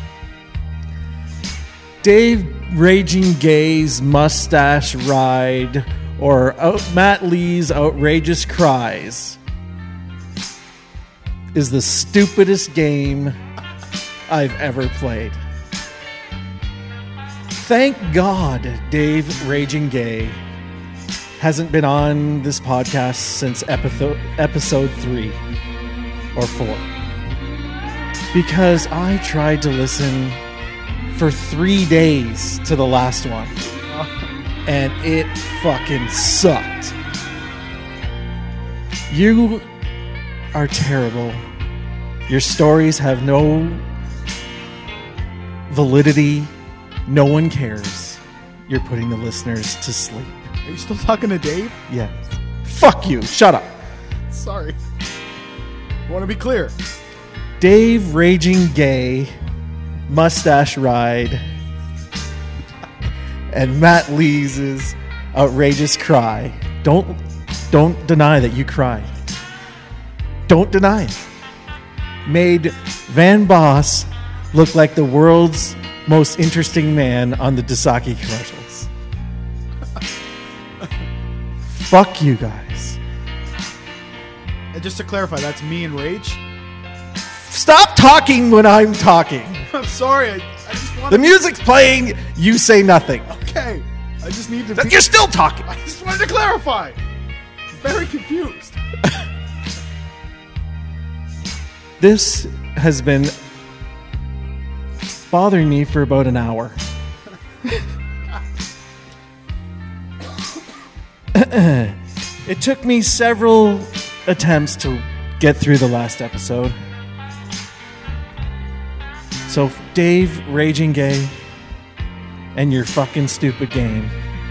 Dave Raging Gay's mustache ride, or out, Matt Lee's outrageous cries, is the stupidest game I've ever played. Thank God Dave Raging Gay hasn't been on this podcast since episode episode three or four, because I tried to listen for three days to the last one, and it fucking sucked. You are terrible. Your stories have no validity. No one cares. You're putting the listeners to sleep. Are you still talking to Dave? Yes. Fuck you. Shut up. Sorry. I want to be clear. Dave Raging Gay, Mustache Ride, and Matt Lee's outrageous cry. Don't don't deny that you cried. Don't deny it. Made Van Boss look like the world's most interesting man on the Dasaki commercials. Fuck you guys. And just to clarify, that's me and Rage. Stop talking when I'm talking. I'm sorry. I, I just want The music's playing, you say nothing. Okay. I just need to. Th- be- You're still talking. I just wanted to clarify. I'm very confused. This has been bothering me for about an hour. It took me several attempts to get through the last episode. So, Dave, Raging Gay, and your fucking stupid game,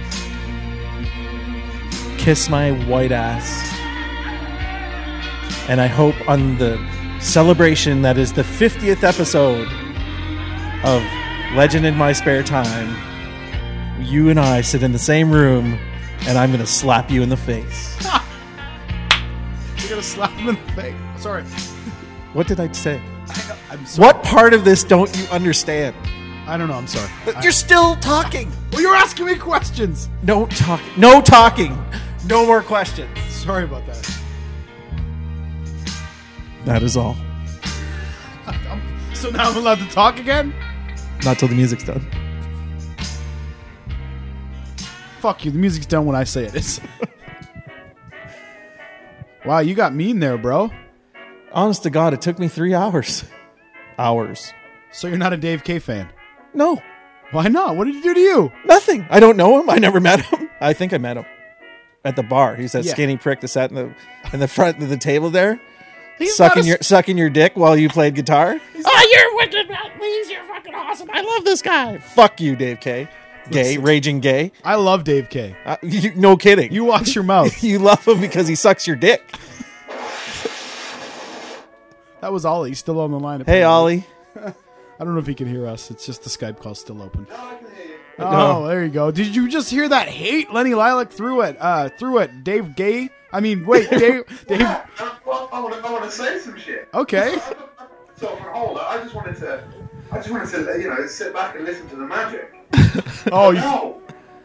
kiss my white ass. And I hope on the celebration that is the fiftieth episode of Legend in My Spare Time, you and I sit in the same room, and I'm going to slap you in the face. You're going to slap him in the face. Sorry. What did I say? I, I'm sorry. What part of this don't you understand? I don't know. I'm sorry. You're still talking. Well, you're asking me questions. No talk. No talking. No more questions. Sorry about that. That is all. I'm, so now I'm allowed to talk again? Not till the music's done. Fuck you. The music's done when I say it is. Wow, you got mean there, bro. Honest to God, it took me three hours. Hours. So you're not a Dave K fan? No, Why not? What did he do to you? nothing. I don't know him. I never met him. I think I met him at the bar. He's that Yeah. skinny prick that sat in the in the front of the table there, He's not sucking a- your sucking your dick while you played guitar. Oh, you're wicked, man. Please, you're fucking awesome. I love this guy. Fuck you, Dave K. Gay, Listen. raging gay. I love Dave K. Uh, you, no kidding. You watch your mouth. you love him because he sucks your dick. That was Ollie. He's still on the line. Hey, apparently. Ollie. I don't know if he can hear us. It's just the Skype call's still open. No, I can hear you. Oh, No. there you go. Did you just hear that hate Lenny Lilac threw at uh, threw at Dave Gay? I mean, wait, Dave. Dave. I, I, want to, I want to say some shit. Okay. So on hold, I just wanted to, I just wanted to, you know, sit back and listen to the magic. Oh, you. No.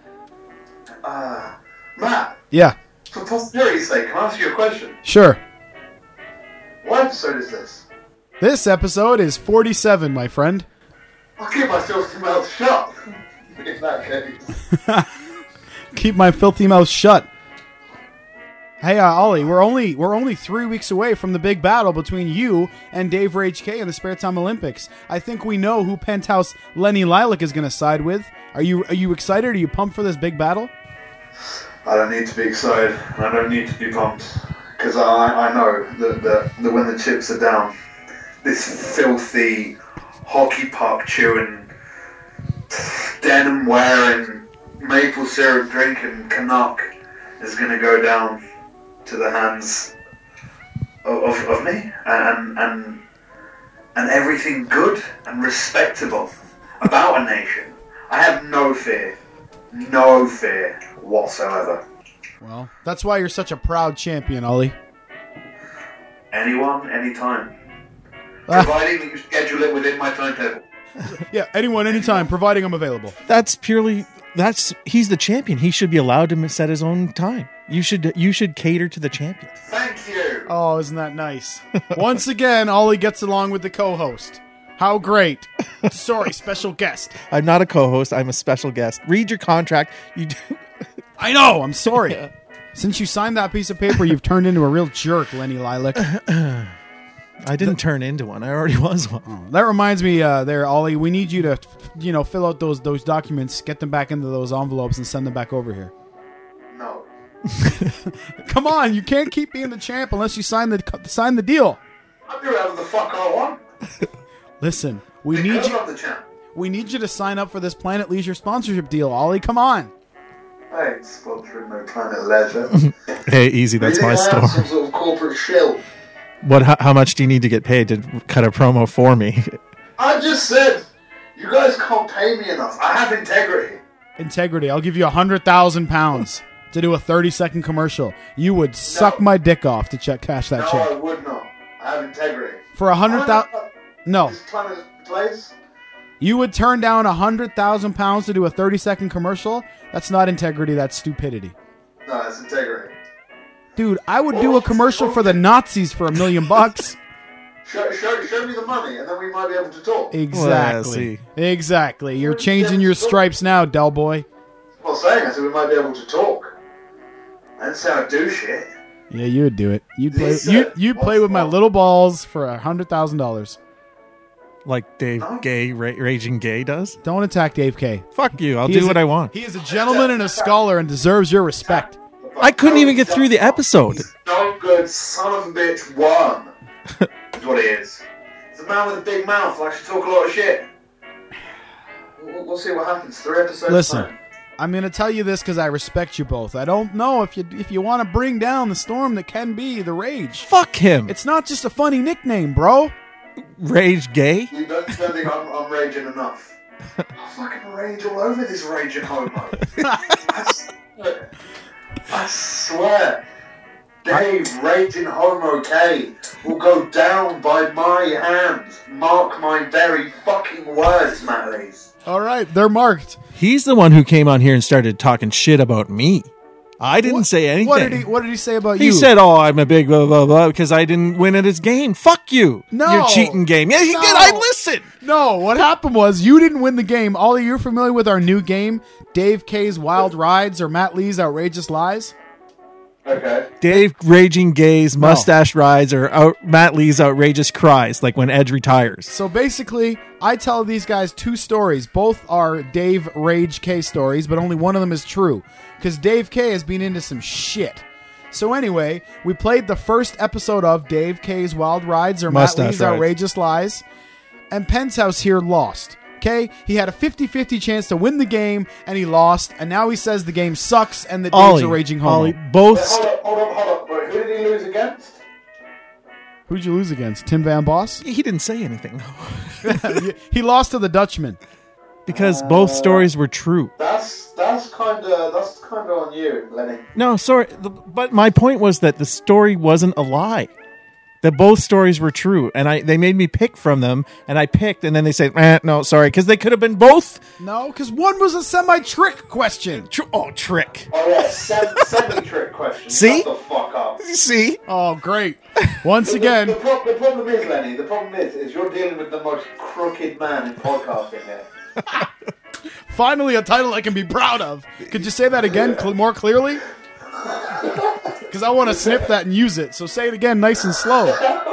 Uh, Matt, Yeah. for posterity's sake, can I ask you a question? Sure. What episode is this? This episode is forty-seven, my friend. I'll keep my filthy mouth shut. In that case. Keep my filthy mouth shut. Hey, uh, Ollie, we're only we're only three weeks away from the big battle between you and Dave Rage K in the Spare Time Olympics. I think we know who Penthouse Lenny Lilac is going to side with. Are you are you excited? Are you pumped for this big battle? I don't need to be excited. And I don't need to be pumped. Because I, I know that, that, that when the chips are down, this filthy, hockey puck chewing, denim wearing, maple syrup drinking Canuck is going to go down to the hands of, of, of me. And, and, and everything good and respectable about a nation. I have no fear. No fear whatsoever. Well, that's why you're such a proud champion, Ollie. Anyone, anytime. Ah. Providing that you schedule it within my timetable. Yeah, anyone, anytime, providing I'm available. That's purely that's he's the champion. He should be allowed to set his own time. You should you should cater to the champion. Thank you. Oh, isn't that nice? Once again, Ollie gets along with the co-host. How great. Sorry, special guest. I'm not a co-host. I'm a special guest. Read your contract. You do. I know, I'm sorry. Since you signed that piece of paper, you've turned into a real jerk, Lenny Lilac. I didn't turn into one. I already was one. Oh, that reminds me, uh, there, Ollie. We need you to, you know, fill out those those documents, get them back into those envelopes, and send them back over here. No. Come on, you can't keep being the champ unless you sign the sign the deal. I'll do whatever the fuck I want. Listen, we Because need you. I'm the champ. We need you to sign up for this Planet Leisure sponsorship deal, Ollie. Come on. I ain't sponsoring no Planet Leisure. Hey, easy. That's my Really, I am store. some sort of corporate shill. What? How, how much do you need to get paid to cut a promo for me? I just said, you guys can't pay me enough. I have integrity. Integrity. I'll give you a hundred thousand pounds to do a thirty second commercial. You would suck No. my dick off to check cash that No, check I would not. I have integrity. for a hundred thousand. No. This planet plays? You would turn down one hundred thousand pounds to do a thirty-second commercial? That's not integrity, that's stupidity. No, it's integrity. Dude, I would do a commercial for the Nazis for a million bucks. Show, show, show me the money, and then we might be able to talk. Exactly. Well, exactly. You're changing your stripes now, Del Boy. Well, saying I said we might be able to talk. I didn't say I'd do shit. Yeah, you would do it. You'd play. This, uh, You you play with my what's- little balls for a hundred thousand dollars. Like Dave Huh? Gay, Ra- Raging Gay does. Don't attack Dave K. Fuck you. I'll He do is what a- I want. He is a gentleman and a scholar and deserves your respect. I couldn't even get through the episode. No good son of a bitch one. Is what he is. He's a man with a big mouth, likes to talk a lot of shit. We'll, we'll see what happens. Three episodes. Listen, time. I'm going to tell you this because I respect you both. I don't know if you if you want to bring down the storm that can be the Rage. Fuck him. It's not just a funny nickname, bro. Rage Gay. You don't, don't think I'm, I'm raging enough. I fucking rage all over this raging homo. I swear. I swear. Dave, raging homo K, will go down by my hand. Mark my very fucking words, Matt Lees. All right, they're marked. He's the one who came on here and started talking shit about me. I didn't What- say anything. What did he What did he say about He you? said, "Oh, I'm a big blah blah blah because I didn't win at his game." Fuck you. No. You're cheating game. Yeah, he No. did. I listened. No, what happened was you didn't win the game. Ollie, you're familiar with our new game, Dave K's Wild Rides or Matt Lee's Outrageous Lies? Okay. Dave Raging Gay's mustache rides or out, Matt Lee's outrageous cries, like when Edge retires. So basically, I tell these guys two stories. Both are Dave Rage K stories, but only one of them is true. Because Dave K has been into some shit. So anyway, we played the first episode of Dave K's Wild Rides or Mustache Matt Lee's Rides. Outrageous Lies. And Penthouse here lost. Okay? He had a fifty-fifty chance to win the game, and he lost. And now he says the game sucks and that Dave's Ollie, a raging homo. Ollie, both. Wait, hold up, hold up, hold up. Wait, who did he lose against? Who'd you lose against? Tim Van Boss? He didn't say anything He lost to the Dutchman. because both stories were true. That's that's kind of that's kind of on you, Lenny. No, sorry, the, but my point was that the story wasn't a lie. That both stories were true, and I they made me pick from them, and I picked, and then they said, eh, "No, sorry," because they could have been both. No, because one was a semi-trick question. Tr- oh, trick! Oh yeah, sem- semi-trick question. See? Shut the fuck up. See, Oh, great. Once The- again, the, the, pro- the problem is, Lenny. The problem is, is you're dealing with the most crooked man in podcasting here. finally a title I can be proud of. Could you say that again cl- more clearly? Because I want to snip that and use it. So say it again nice and slow.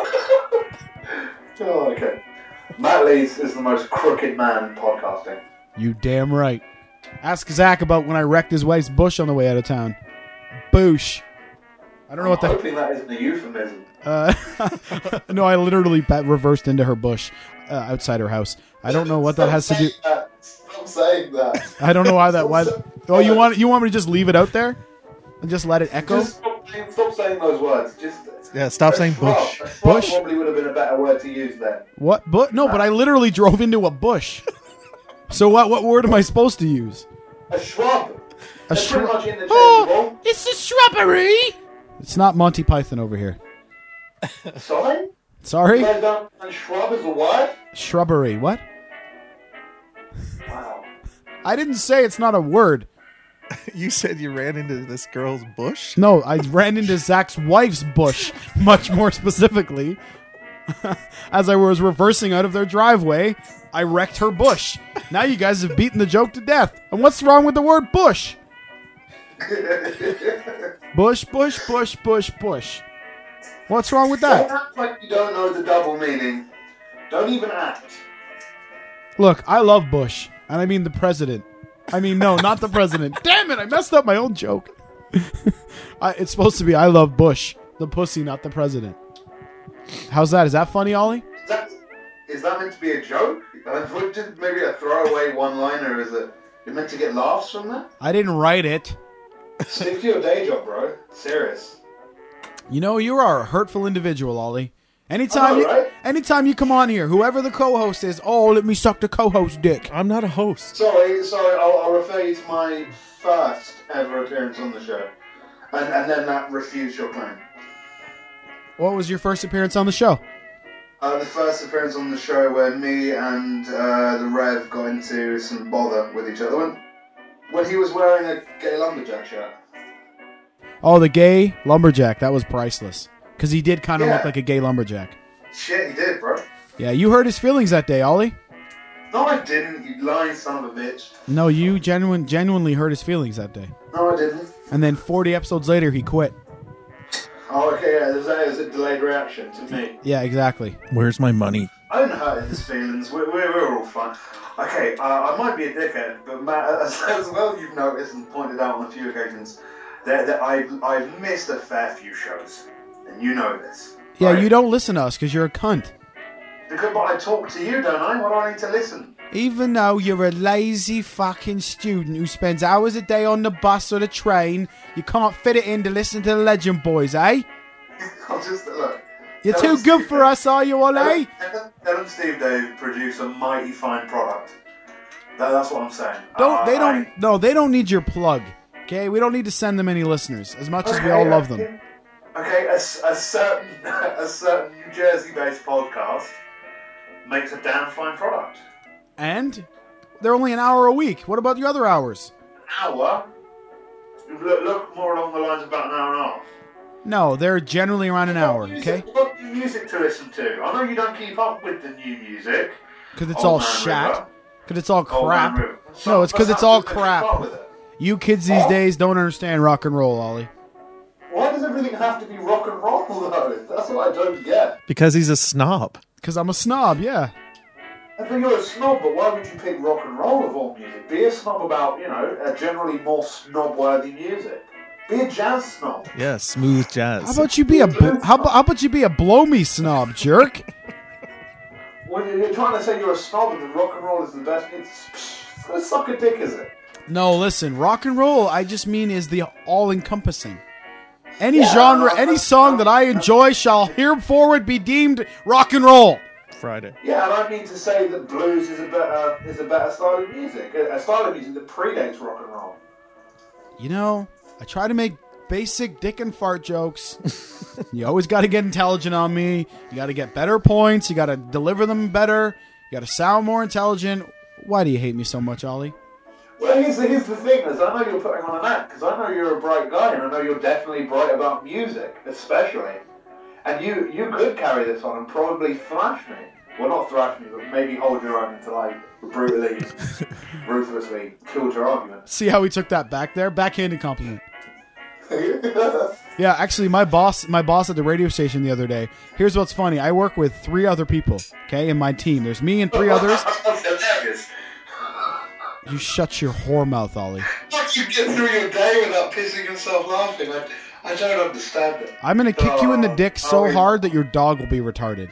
Oh, okay. Matt Lees is the most crooked man in podcasting. You damn right. Ask Zach about when I wrecked his wife's bush on the way out of town. Boosh. I don't know what I'm the... hoping that isn't a euphemism. Uh, no, I literally pa- reversed into her bush uh, outside her house. I don't know what that has to do... Stop Stop saying that. I don't know why that... Why, oh, you want you want me to just leave it out there? And just let it echo? Just stop saying, stop saying those words. Just yeah, stop a saying shrub. bush. A shrub Bush? probably would have been a better word to use there. What? But no, but I literally drove into a bush. So what? What word am I supposed to use? A shrub. A They're shrub. pretty much interchangeable. it's a shrubbery. It's not Monty Python over here. Sorry? Sorry, You guys don't understand shrub is a word? shrubbery. What? Wow. I didn't say it's not a word. You said you ran into this girl's bush. No, I ran into Zach's wife's bush, much more specifically. As I was reversing out of their driveway, I wrecked her bush. Now you guys have beaten the joke to death. And what's wrong with the word bush? Bush, bush, bush, bush, bush. What's wrong with Don't that? act like you don't know the double meaning. Don't even act. Look, I love Bush, and I mean the president. I mean, no, not the president. Damn it, I messed up my own joke. I, it's supposed to be I love Bush, the pussy, not the president. How's that? Is that funny, Ollie? Is that, is that meant to be a joke? Uh, would just maybe a throwaway one-liner? Is it? You're meant to get laughs from that? I didn't write it. Stick to your day job, bro. Serious. You know, you are a hurtful individual, Ollie. Anytime, I know, you, right? anytime you come on here, whoever the co-host is, oh, let me suck the co-host dick. I'm not a host. Sorry, sorry. I'll, I'll refer you to my first ever appearance on the show, and and then that refutes your claim. What was your first appearance on the show? Uh, Uh, the first appearance on the show where me and uh, the Rev got into some bother with each other. When, when he was wearing a gay lumberjack shirt. Oh, the gay lumberjack. That was priceless. Because he did kind of Yeah. look like a gay lumberjack. Shit, he did, bro. Yeah, you hurt his feelings that day, Ollie. No, I didn't, you lying son of a bitch. No, you genuine, genuinely hurt his feelings that day. No, I didn't. And then forty episodes later, he quit. Oh, okay, yeah, there's a, there's a delayed reaction to me. Yeah, exactly. Where's my money? I didn't hurt his feelings. We're, we're, we're all fine. Okay, uh, I might be a dickhead, but Matt, as, as well you've noticed and pointed out on a few occasions, that, that I've, I've missed a fair few shows. And you know this. Yeah, right? you don't listen to us because you're a cunt. Because but I talk to you, don't I? Why do I need to listen? Even though you're a lazy fucking student who spends hours a day on the bus or the train, you can't fit it in to listen to the Legend Boys, eh? I'll just, look. You're Tell too them good Steve for Dave- us, are you, Ollie? Tell them- Tell them Steve Dave produce a mighty fine product. That, that's what I'm saying. Don't Uh, they I- don't no they don't need your plug. Okay, we don't need to send them any listeners. As much as we Okay, all love them. okay. Okay, a, s- a certain a certain New Jersey-based podcast makes a damn fine product. And they're only an hour a week. What about the other hours? Hour? Look, look more along the lines of about an hour and a half. No, they're generally around an hour. What music- Okay, What new music to listen to? I know you don't keep up with the new music. because it's Old all Man shat. River. Because it's all Old Man crap. River. No, it's 'cause But it's all how does it crap. start with it? You kids these Oh. days don't understand rock and roll, Ollie. Why does everything have to be rock and roll though? That's what I don't get. Because he's a snob. Because I'm a snob. Yeah. I think you're a snob, but why would you pick rock and roll of all music? Be a snob about, you know, a generally more snob-worthy music. Be a jazz snob. Yeah, smooth jazz. How about you be a bl- how, about, how about you be a blow me snob, jerk? When you're trying to say you're a snob and that rock and roll is the best, it's, it's suck a dick, is it? No, listen, rock and roll. I just mean is the all-encompassing. Any Yeah, genre, no, any that's- song that I enjoy shall hereforward be deemed rock and roll. Friday? Yeah, and I mean to say that blues is a better is a better style of music, a, a style of music that predates rock and roll. You know, I try to make basic dick and fart jokes. You always got to get intelligent on me. You got to get better points. You got to deliver them better. You got to sound more intelligent. Why do you hate me so much, Ollie? Well, here's the, here's the thing, is I know you're putting on an act, because I know you're a bright guy, and I know you're definitely bright about music, especially. And you, you could carry this on and probably thrash me. Well, not thrash me, but maybe hold your own until I brutally, ruthlessly killed your argument. See how we took that back there? Backhanded compliment. Yeah, actually, my boss, my boss at the radio station the other day. Here's what's funny: I work with three other people. Okay, in my team, there's me and three others. That's hilarious. You shut your whore mouth, Ollie. How do you get through your day without pissing yourself laughing? I, I don't understand it. I'm gonna kick you in the dick so Oh, hard that your dog will be retarded.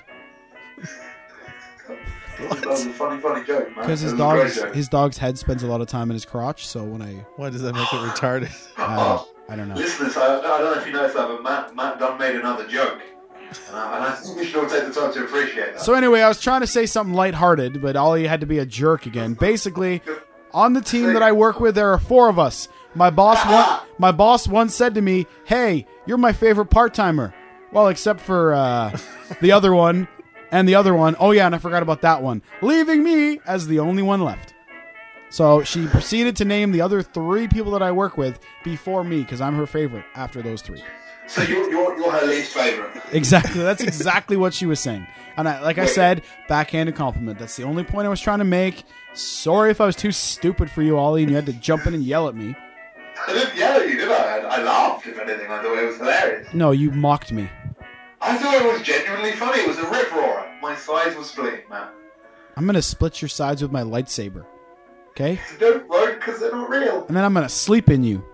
That was a funny, funny joke, man. Because his It was a great dog's joke. his dog's head spends a lot of time in his crotch. So when I, Why does that make it retarded? I don't, I don't know. Listeners, I, I don't know if you noticed that, but Matt, Matt Dunn made another joke. And I, and I think we should all take the time to appreciate that. So anyway, I was trying to say something lighthearted, but Ollie had to be a jerk again. Basically, on the team that I work with, there are four of us. My boss, one, my boss once said to me, "Hey, you're my favorite part-timer." Well, except for uh, the other one and the other one. Oh yeah, and I forgot about that one, leaving me as the only one left. So she proceeded to name the other three people that I work with before me because I'm her favorite after those three. So you're, you're, you're her least favourite. Exactly. That's exactly what she was saying. And I, like I said, backhanded compliment. That's the only point I was trying to make. Sorry if I was too stupid for you, Ollie, and you had to jump in and yell at me. I didn't yell at you, did I? I, I laughed, if anything. I thought it was hilarious. No, you mocked me. I thought it was genuinely funny. It was a rip roarer. My sides were split, man. I'm going to split your sides with my lightsaber. Okay? Don't worry, because they're not real. And then I'm going to sleep in you.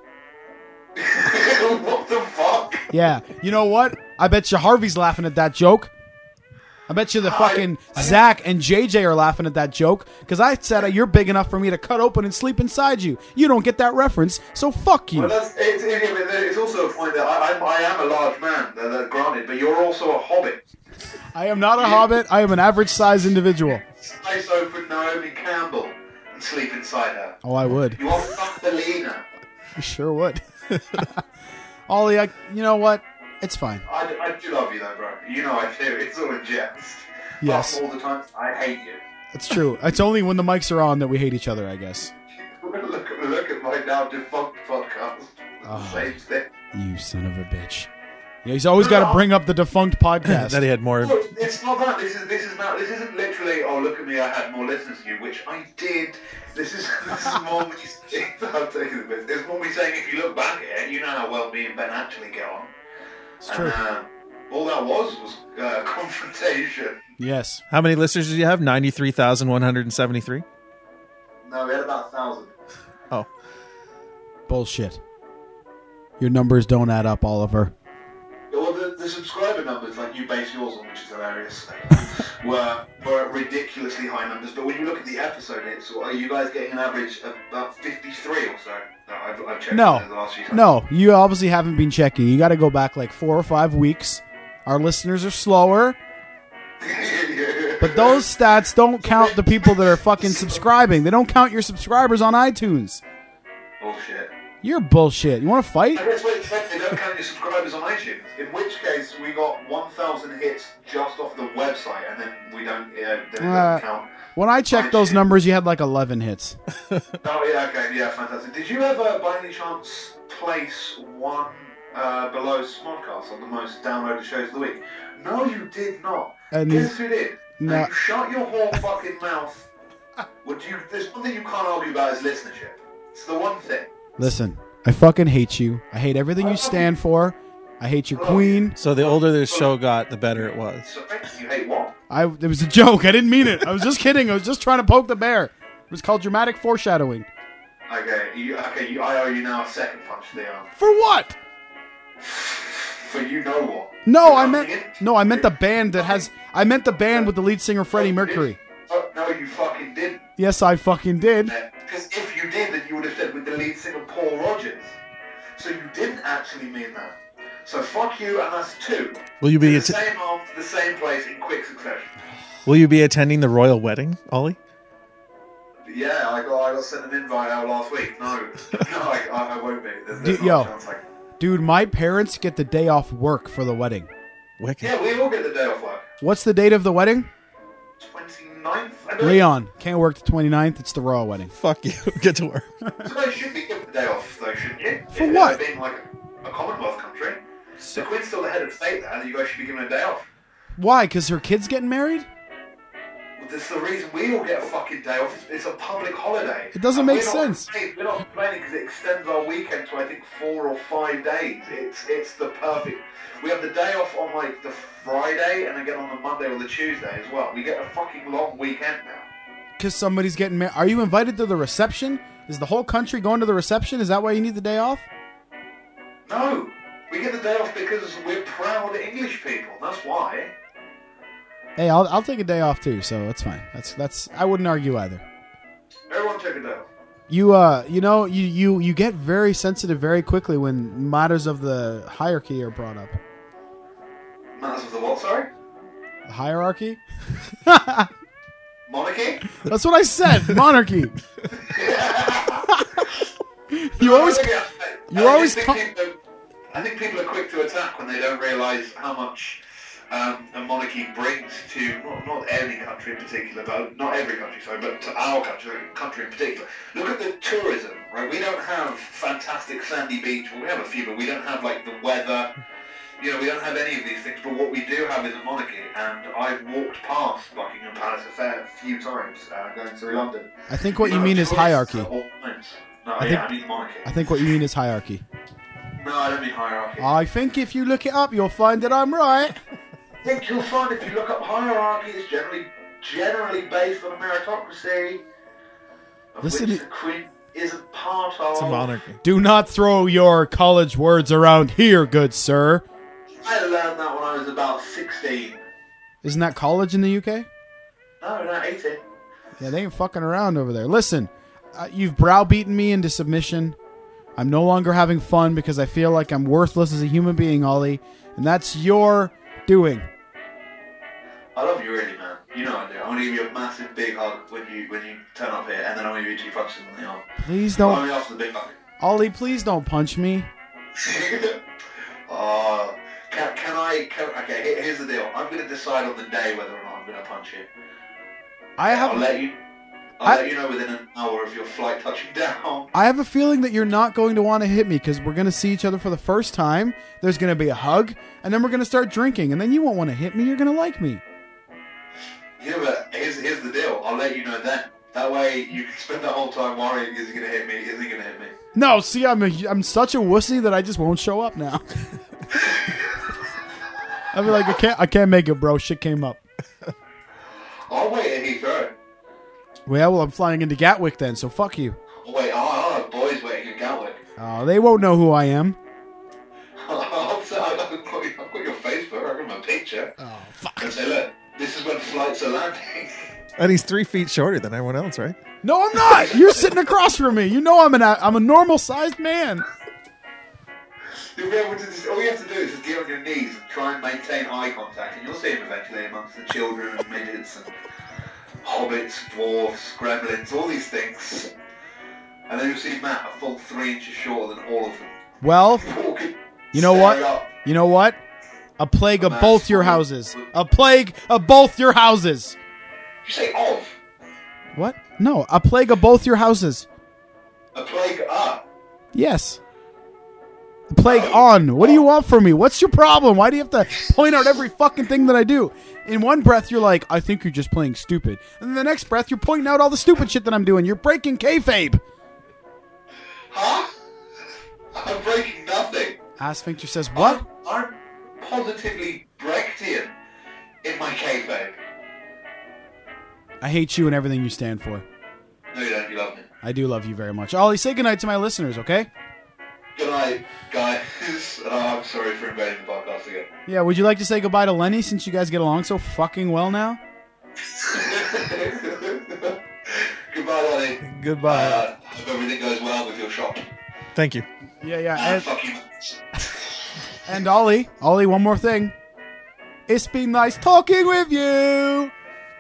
What the fuck? Yeah. You know what? I bet you Harvey's laughing at that joke. I bet you the fucking Zach and J J are laughing at that joke because I said you're big enough for me to cut open and sleep inside you. You don't get that reference, so fuck you. Well, that's, it's, it's also a point that I, I, I am a large man, that, that granted, but you're also a hobbit. I am not a hobbit. I am an average-sized individual. Slice open Naomi Campbell and sleep inside her. Oh, I would. You want fuck the leader. You sure would. Ollie, I, you know what? It's fine. I, I do love you though, bro. You know I do. It's all in jest. Yes. Apart from all the time I hate you. It's true. It's only when the mics are on that we hate each other, I guess. look, at, look at my now defunct podcast. Oh. Same thing. You son of a bitch. Yeah, he's always got to bring up the defunct podcast. That he had more. Look, it's not that. This is this is not. This isn't literally. Oh, look at me! I had more listeners than you, which I did. This is this is more me saying. I'm taking the piss. It's more me saying. If you look back at it, you know how well me and Ben actually get on. It's true. And, uh, all that was was uh, confrontation. Yes. How many listeners did you have? ninety-three thousand one hundred seventy-three? No, we had about a thousand. Oh. Bullshit. Your numbers don't add up, Oliver. Well, the, the subscriber numbers, like you base yours on, which is hilarious, were were ridiculously high numbers. But when you look at the episode hits, are you guys getting an average of about fifty-three or so? No, I've, I've checked No. the last few times. No, you obviously haven't been checking. You got to go back like four or five weeks. Our listeners are slower. But those stats don't count the people that are fucking subscribing. They don't count your subscribers on iTunes. Bullshit. You're bullshit. You want to fight? I guess wait, wait, they don't count your subscribers on iTunes. In which case, we got one thousand hits just off the website, and then we don't, uh, then it Uh, doesn't count. When I checked those numbers, you had like eleven hits. Oh, yeah, okay, yeah, fantastic. Did you ever, by any chance, place one uh, below Smodcast on the most downloaded shows of the week? No, you did not. And Guess who did? No. Now, you shut your whole fucking mouth. Would you? There's one thing you can't argue about is listenership. It's the one thing. Listen, I fucking hate you. I hate everything you stand for. I hate your queen. So the older this show got, the better it was. So, you hate what? I it was a joke. I didn't mean it. I was just kidding. I was just trying to poke the bear. It was called dramatic foreshadowing. Okay, you, okay, you, I owe you now a second punch to the arm. For what? For you know what? No, You I know meant what? no, I meant the band that has. I meant the band with the lead singer Freddie Mercury. Oh, no, you fucking didn't. Yes, I fucking did. Because if you did, then you would have said with the lead singer Paul Rogers. So you didn't actually mean that. So fuck you, and that's two. Will you be the att- same arm to the same place in quick succession. Will you be attending the royal wedding, Ollie? Yeah, I got I got sent an invite out last week. No, no, I, I, I won't be. There's, there's Dude, no yo. chance. Like, Dude, my parents get the day off work for the wedding. Wicked. yeah, we all get the day off work. What's the date of the wedding? twenty-ninth, I believe. Leon, can't work the twenty-ninth. It's the royal wedding. Fuck you. Get to work. So they should be given the day off, though, shouldn't you? For If what? they're being like a, a Commonwealth country. The Queen's still the head of state there, and you guys should be given a day off. Why? Because her kid's getting married? Well, that's the reason we all get a fucking day off. It's, it's a public holiday. It doesn't And make we're not sense. complaining- We're not complaining because it extends our weekend to, I think, four or five days. It's it's the perfect... We have the day off on, like, the Friday, and again on the Monday or the Tuesday as well. We get a fucking long weekend now. Because somebody's getting married. Are you invited to the reception? Is the whole country going to the reception? Is that why you need the day off? No! We get the day off because we're proud English people. That's why. Hey, I'll I'll take a day off too, so that's fine. That's that's I wouldn't argue either. Everyone take a day off. You uh you know you you you get very sensitive very quickly when matters of the hierarchy are brought up. Matters of the what, sorry? The hierarchy? Monarchy? That's what I said. Monarchy. You always I think- I- you I always think com- people are- I think people are quick to attack when they don't realise how much um, a monarchy brings to not, not any country in particular, but not every country, sorry, but to our country, country in particular. Look at the tourism, right? We don't have fantastic sandy beach. Well, we have a few, but we don't have like the weather. You know, we don't have any of these things. But what we do have is a monarchy, and I've walked past Buckingham Palace a fair few times uh, going through London. I think what you know, mean is tourists hierarchy. at all times. No, I yeah, think- I mean monarchy. I think what you mean is hierarchy. No, I don't mean hierarchy. I think if you look it up, you'll find that I'm right. I think you'll find if you look up hierarchy, it's generally generally based on a meritocracy, of Listen which to- the Queen isn't part of. It's a monarchy. Do not throw your college words around here, good sir. I learned that when I was about sixteen. Isn't that college in the U K? No, no, eighteen. Yeah, they ain't fucking around over there. Listen, uh, you've browbeaten me into submission. I'm no longer having fun because I feel like I'm worthless as a human being, Ollie, and that's your doing. I love you really, man. You know I do. I'm gonna give you a massive big hug when you when you turn up here, and then I'm gonna give you two punches on the arm. Please Well, don't, I mean, after the big hug. Ollie. Please don't punch me. uh, can, can I? Can, okay, here- here's the deal. I'm gonna decide on the day whether or not I'm going to punch you. I have. I'll let you. I'll I- let you know within an hour of your flight touching down. I have a feeling that you're not going to want to hit me because we're going to see each other for the first time. There's going to be a hug, and then we're going to start drinking, and then you won't want to hit me. You're going to like me. Yeah, but here's, here's the deal. I'll let you know then. That way you can spend the whole time worrying, is he going to hit me? Is he going to hit me? No, see, I'm a, I'm such a wussy that I just won't show up now. I'll be like, I can't, I can't make it, bro. Shit came up. I'll wait at Heathrow. Well, well, I'm flying into Gatwick then, so fuck you. I'll wait. I'll, I'll have boys waiting at Gatwick. Oh, they won't know who I am. I'll say, I've got, I've got your Facebook. I've got my picture. Oh, fuck. And say, look, this is when flights are landing. And he's three feet shorter than everyone else, right? No, I'm not. You're sitting across from me. You know I'm an I'm a normal sized man. You'll be able to just, all you have to do is just get on your knees and try and maintain eye contact, and you'll see him eventually amongst the children and midgets and hobbits, dwarfs, gremlins, all these things. And then you'll see Matt a full three inches shorter than all of them. Well, Walking, you know what? staring up. You know what? A plague of Matt, both your houses. A plague of both your houses. You say of? What? No, a plague of both your houses. A plague up. Yes. A plague on. What do you want from me? What's your problem? Why do you have to point out every fucking thing that I do? In one breath, you're like, I think you're just playing stupid. And in the next breath, you're pointing out all the stupid shit that I'm doing. You're breaking kayfabe. Huh? I'm breaking nothing. Asphincter says, what? I'm, I'm positively Brechtian in my kayfabe. I hate you and everything you stand for. No, you don't. You love me. I do love you very much. Ollie, say goodnight to my listeners, okay? Good night, guys. Oh, I'm sorry for invading the podcast again. Yeah, would you like to say goodbye to Lenny since you guys get along so fucking well now? Goodbye, Lenny. Goodbye. Uh, hope everything goes well with your shop. Thank you. Yeah, yeah. And And, fuck you. and Ollie, Ollie, one more thing. It's been nice talking with you.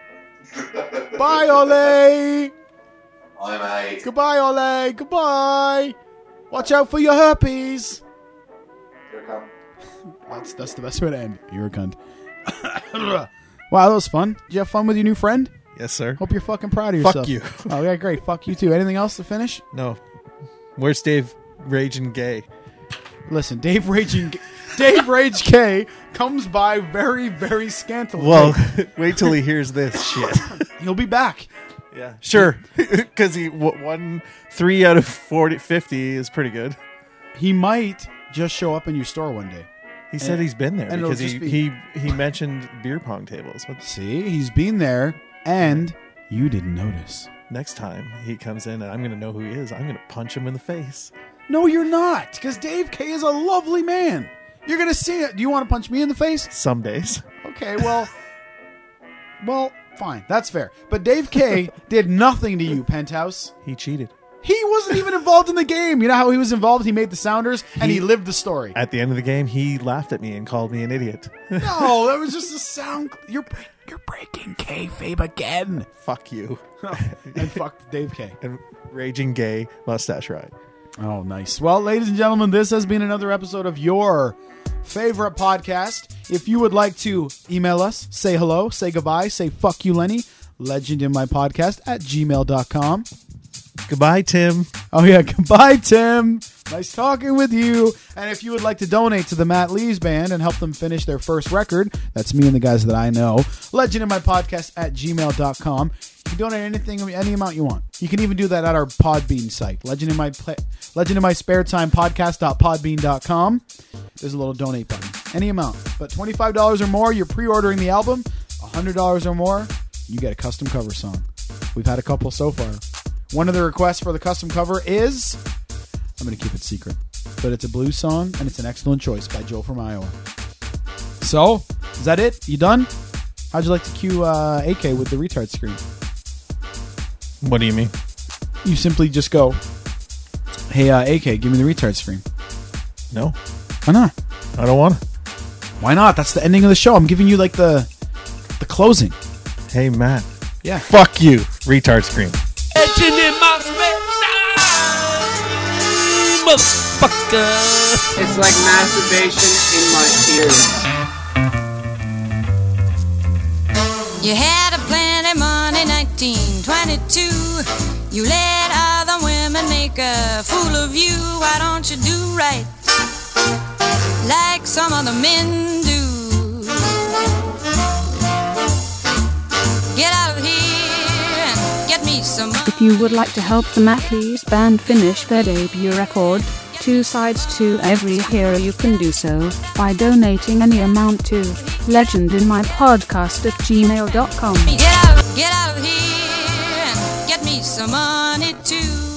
Bye, Ollie. I'm a. Goodbye, Ollie. Goodbye. Watch out for your herpes. Here I come. That's that's the best way to end. You're a cunt. Wow, that was fun. Did you have fun with your new friend? Yes, sir. Hope you're fucking proud of yourself. Fuck you. Oh, yeah, great. Fuck you, too. Anything else to finish? No. Where's Dave Raging Gay? Listen, Dave Raging... Dave Rage K comes by very, very scantily. Well, wait till he hears this shit. He'll be back. Yeah, sure. Because he w- won three out of forty, fifty is pretty good. He might just show up in your store one day. He said And- he's been there and it'll because he, just be- he he mentioned beer pong tables. What, See, he's been there, and you didn't notice. next time he comes in and I'm going to know who he is, I'm going to punch him in the face. No, you're not, because Dave K is a lovely man. You're going to see it. Do you want to punch me in the face? Some days. Okay, well, well, fine. That's fair. But Dave K did nothing to you, Penthouse. He cheated. He wasn't even involved in the game. You know how he was involved? He made the sounders, and he, He- lived the story. At the end of the game, he laughed at me and called me an idiot. No, that was just a sound. You're you're breaking kayfabe again. Fuck you. And fuck Dave K. And Raging Gay Mustache Ride. Oh, nice. Well, ladies and gentlemen, this has been another episode of your favorite podcast. If you would like to email us, say hello, say goodbye, say fuck you, Lenny, legendinmypodcast at gmail dot com. Goodbye, Tim. Oh, yeah. Goodbye, Tim. Nice talking with you. And if you would like to donate to the Matt Lees Band and help them finish their first record, that's me and the guys that I know, legendinmypodcast at gmail dot com. You can donate anything, any amount you want. You can even do that at our Podbean site, Legend in My Pla- Legend in My Spare Time podcast dot podbean dot com. There's a little donate button. Any amount. But twenty-five dollars or more, you're pre-ordering the album. one hundred dollars or more, you get a custom cover song. We've had a couple so far. One of the requests for the custom cover is, I'm going to keep it secret, but it's a blues song, and it's an excellent choice by Joe from Iowa. So, is that it? You done? How'd you like to cue uh, A K with the retard screen? What do you mean? You simply just go, hey, uh, A K, give me the retard screen. No, Why not? I don't want to. Why not? That's the ending of the show. I'm giving you, like, the the closing. Hey, Matt. Yeah. Fuck you. Retard scream. Legend in my spare time, motherfucker. It's like masturbation in my ears. You had a plenty money, nineteen twenty-two. You let other women make a fool of you. Why don't you do right like some other men do? Get out of here and get me some money. If you would like to help the Mackeys band finish their debut record, Two Sides to Every Hero, you can do so by donating any amount to legendinmypodcast at gmail dot com. Get out, get out of here and get me some money too.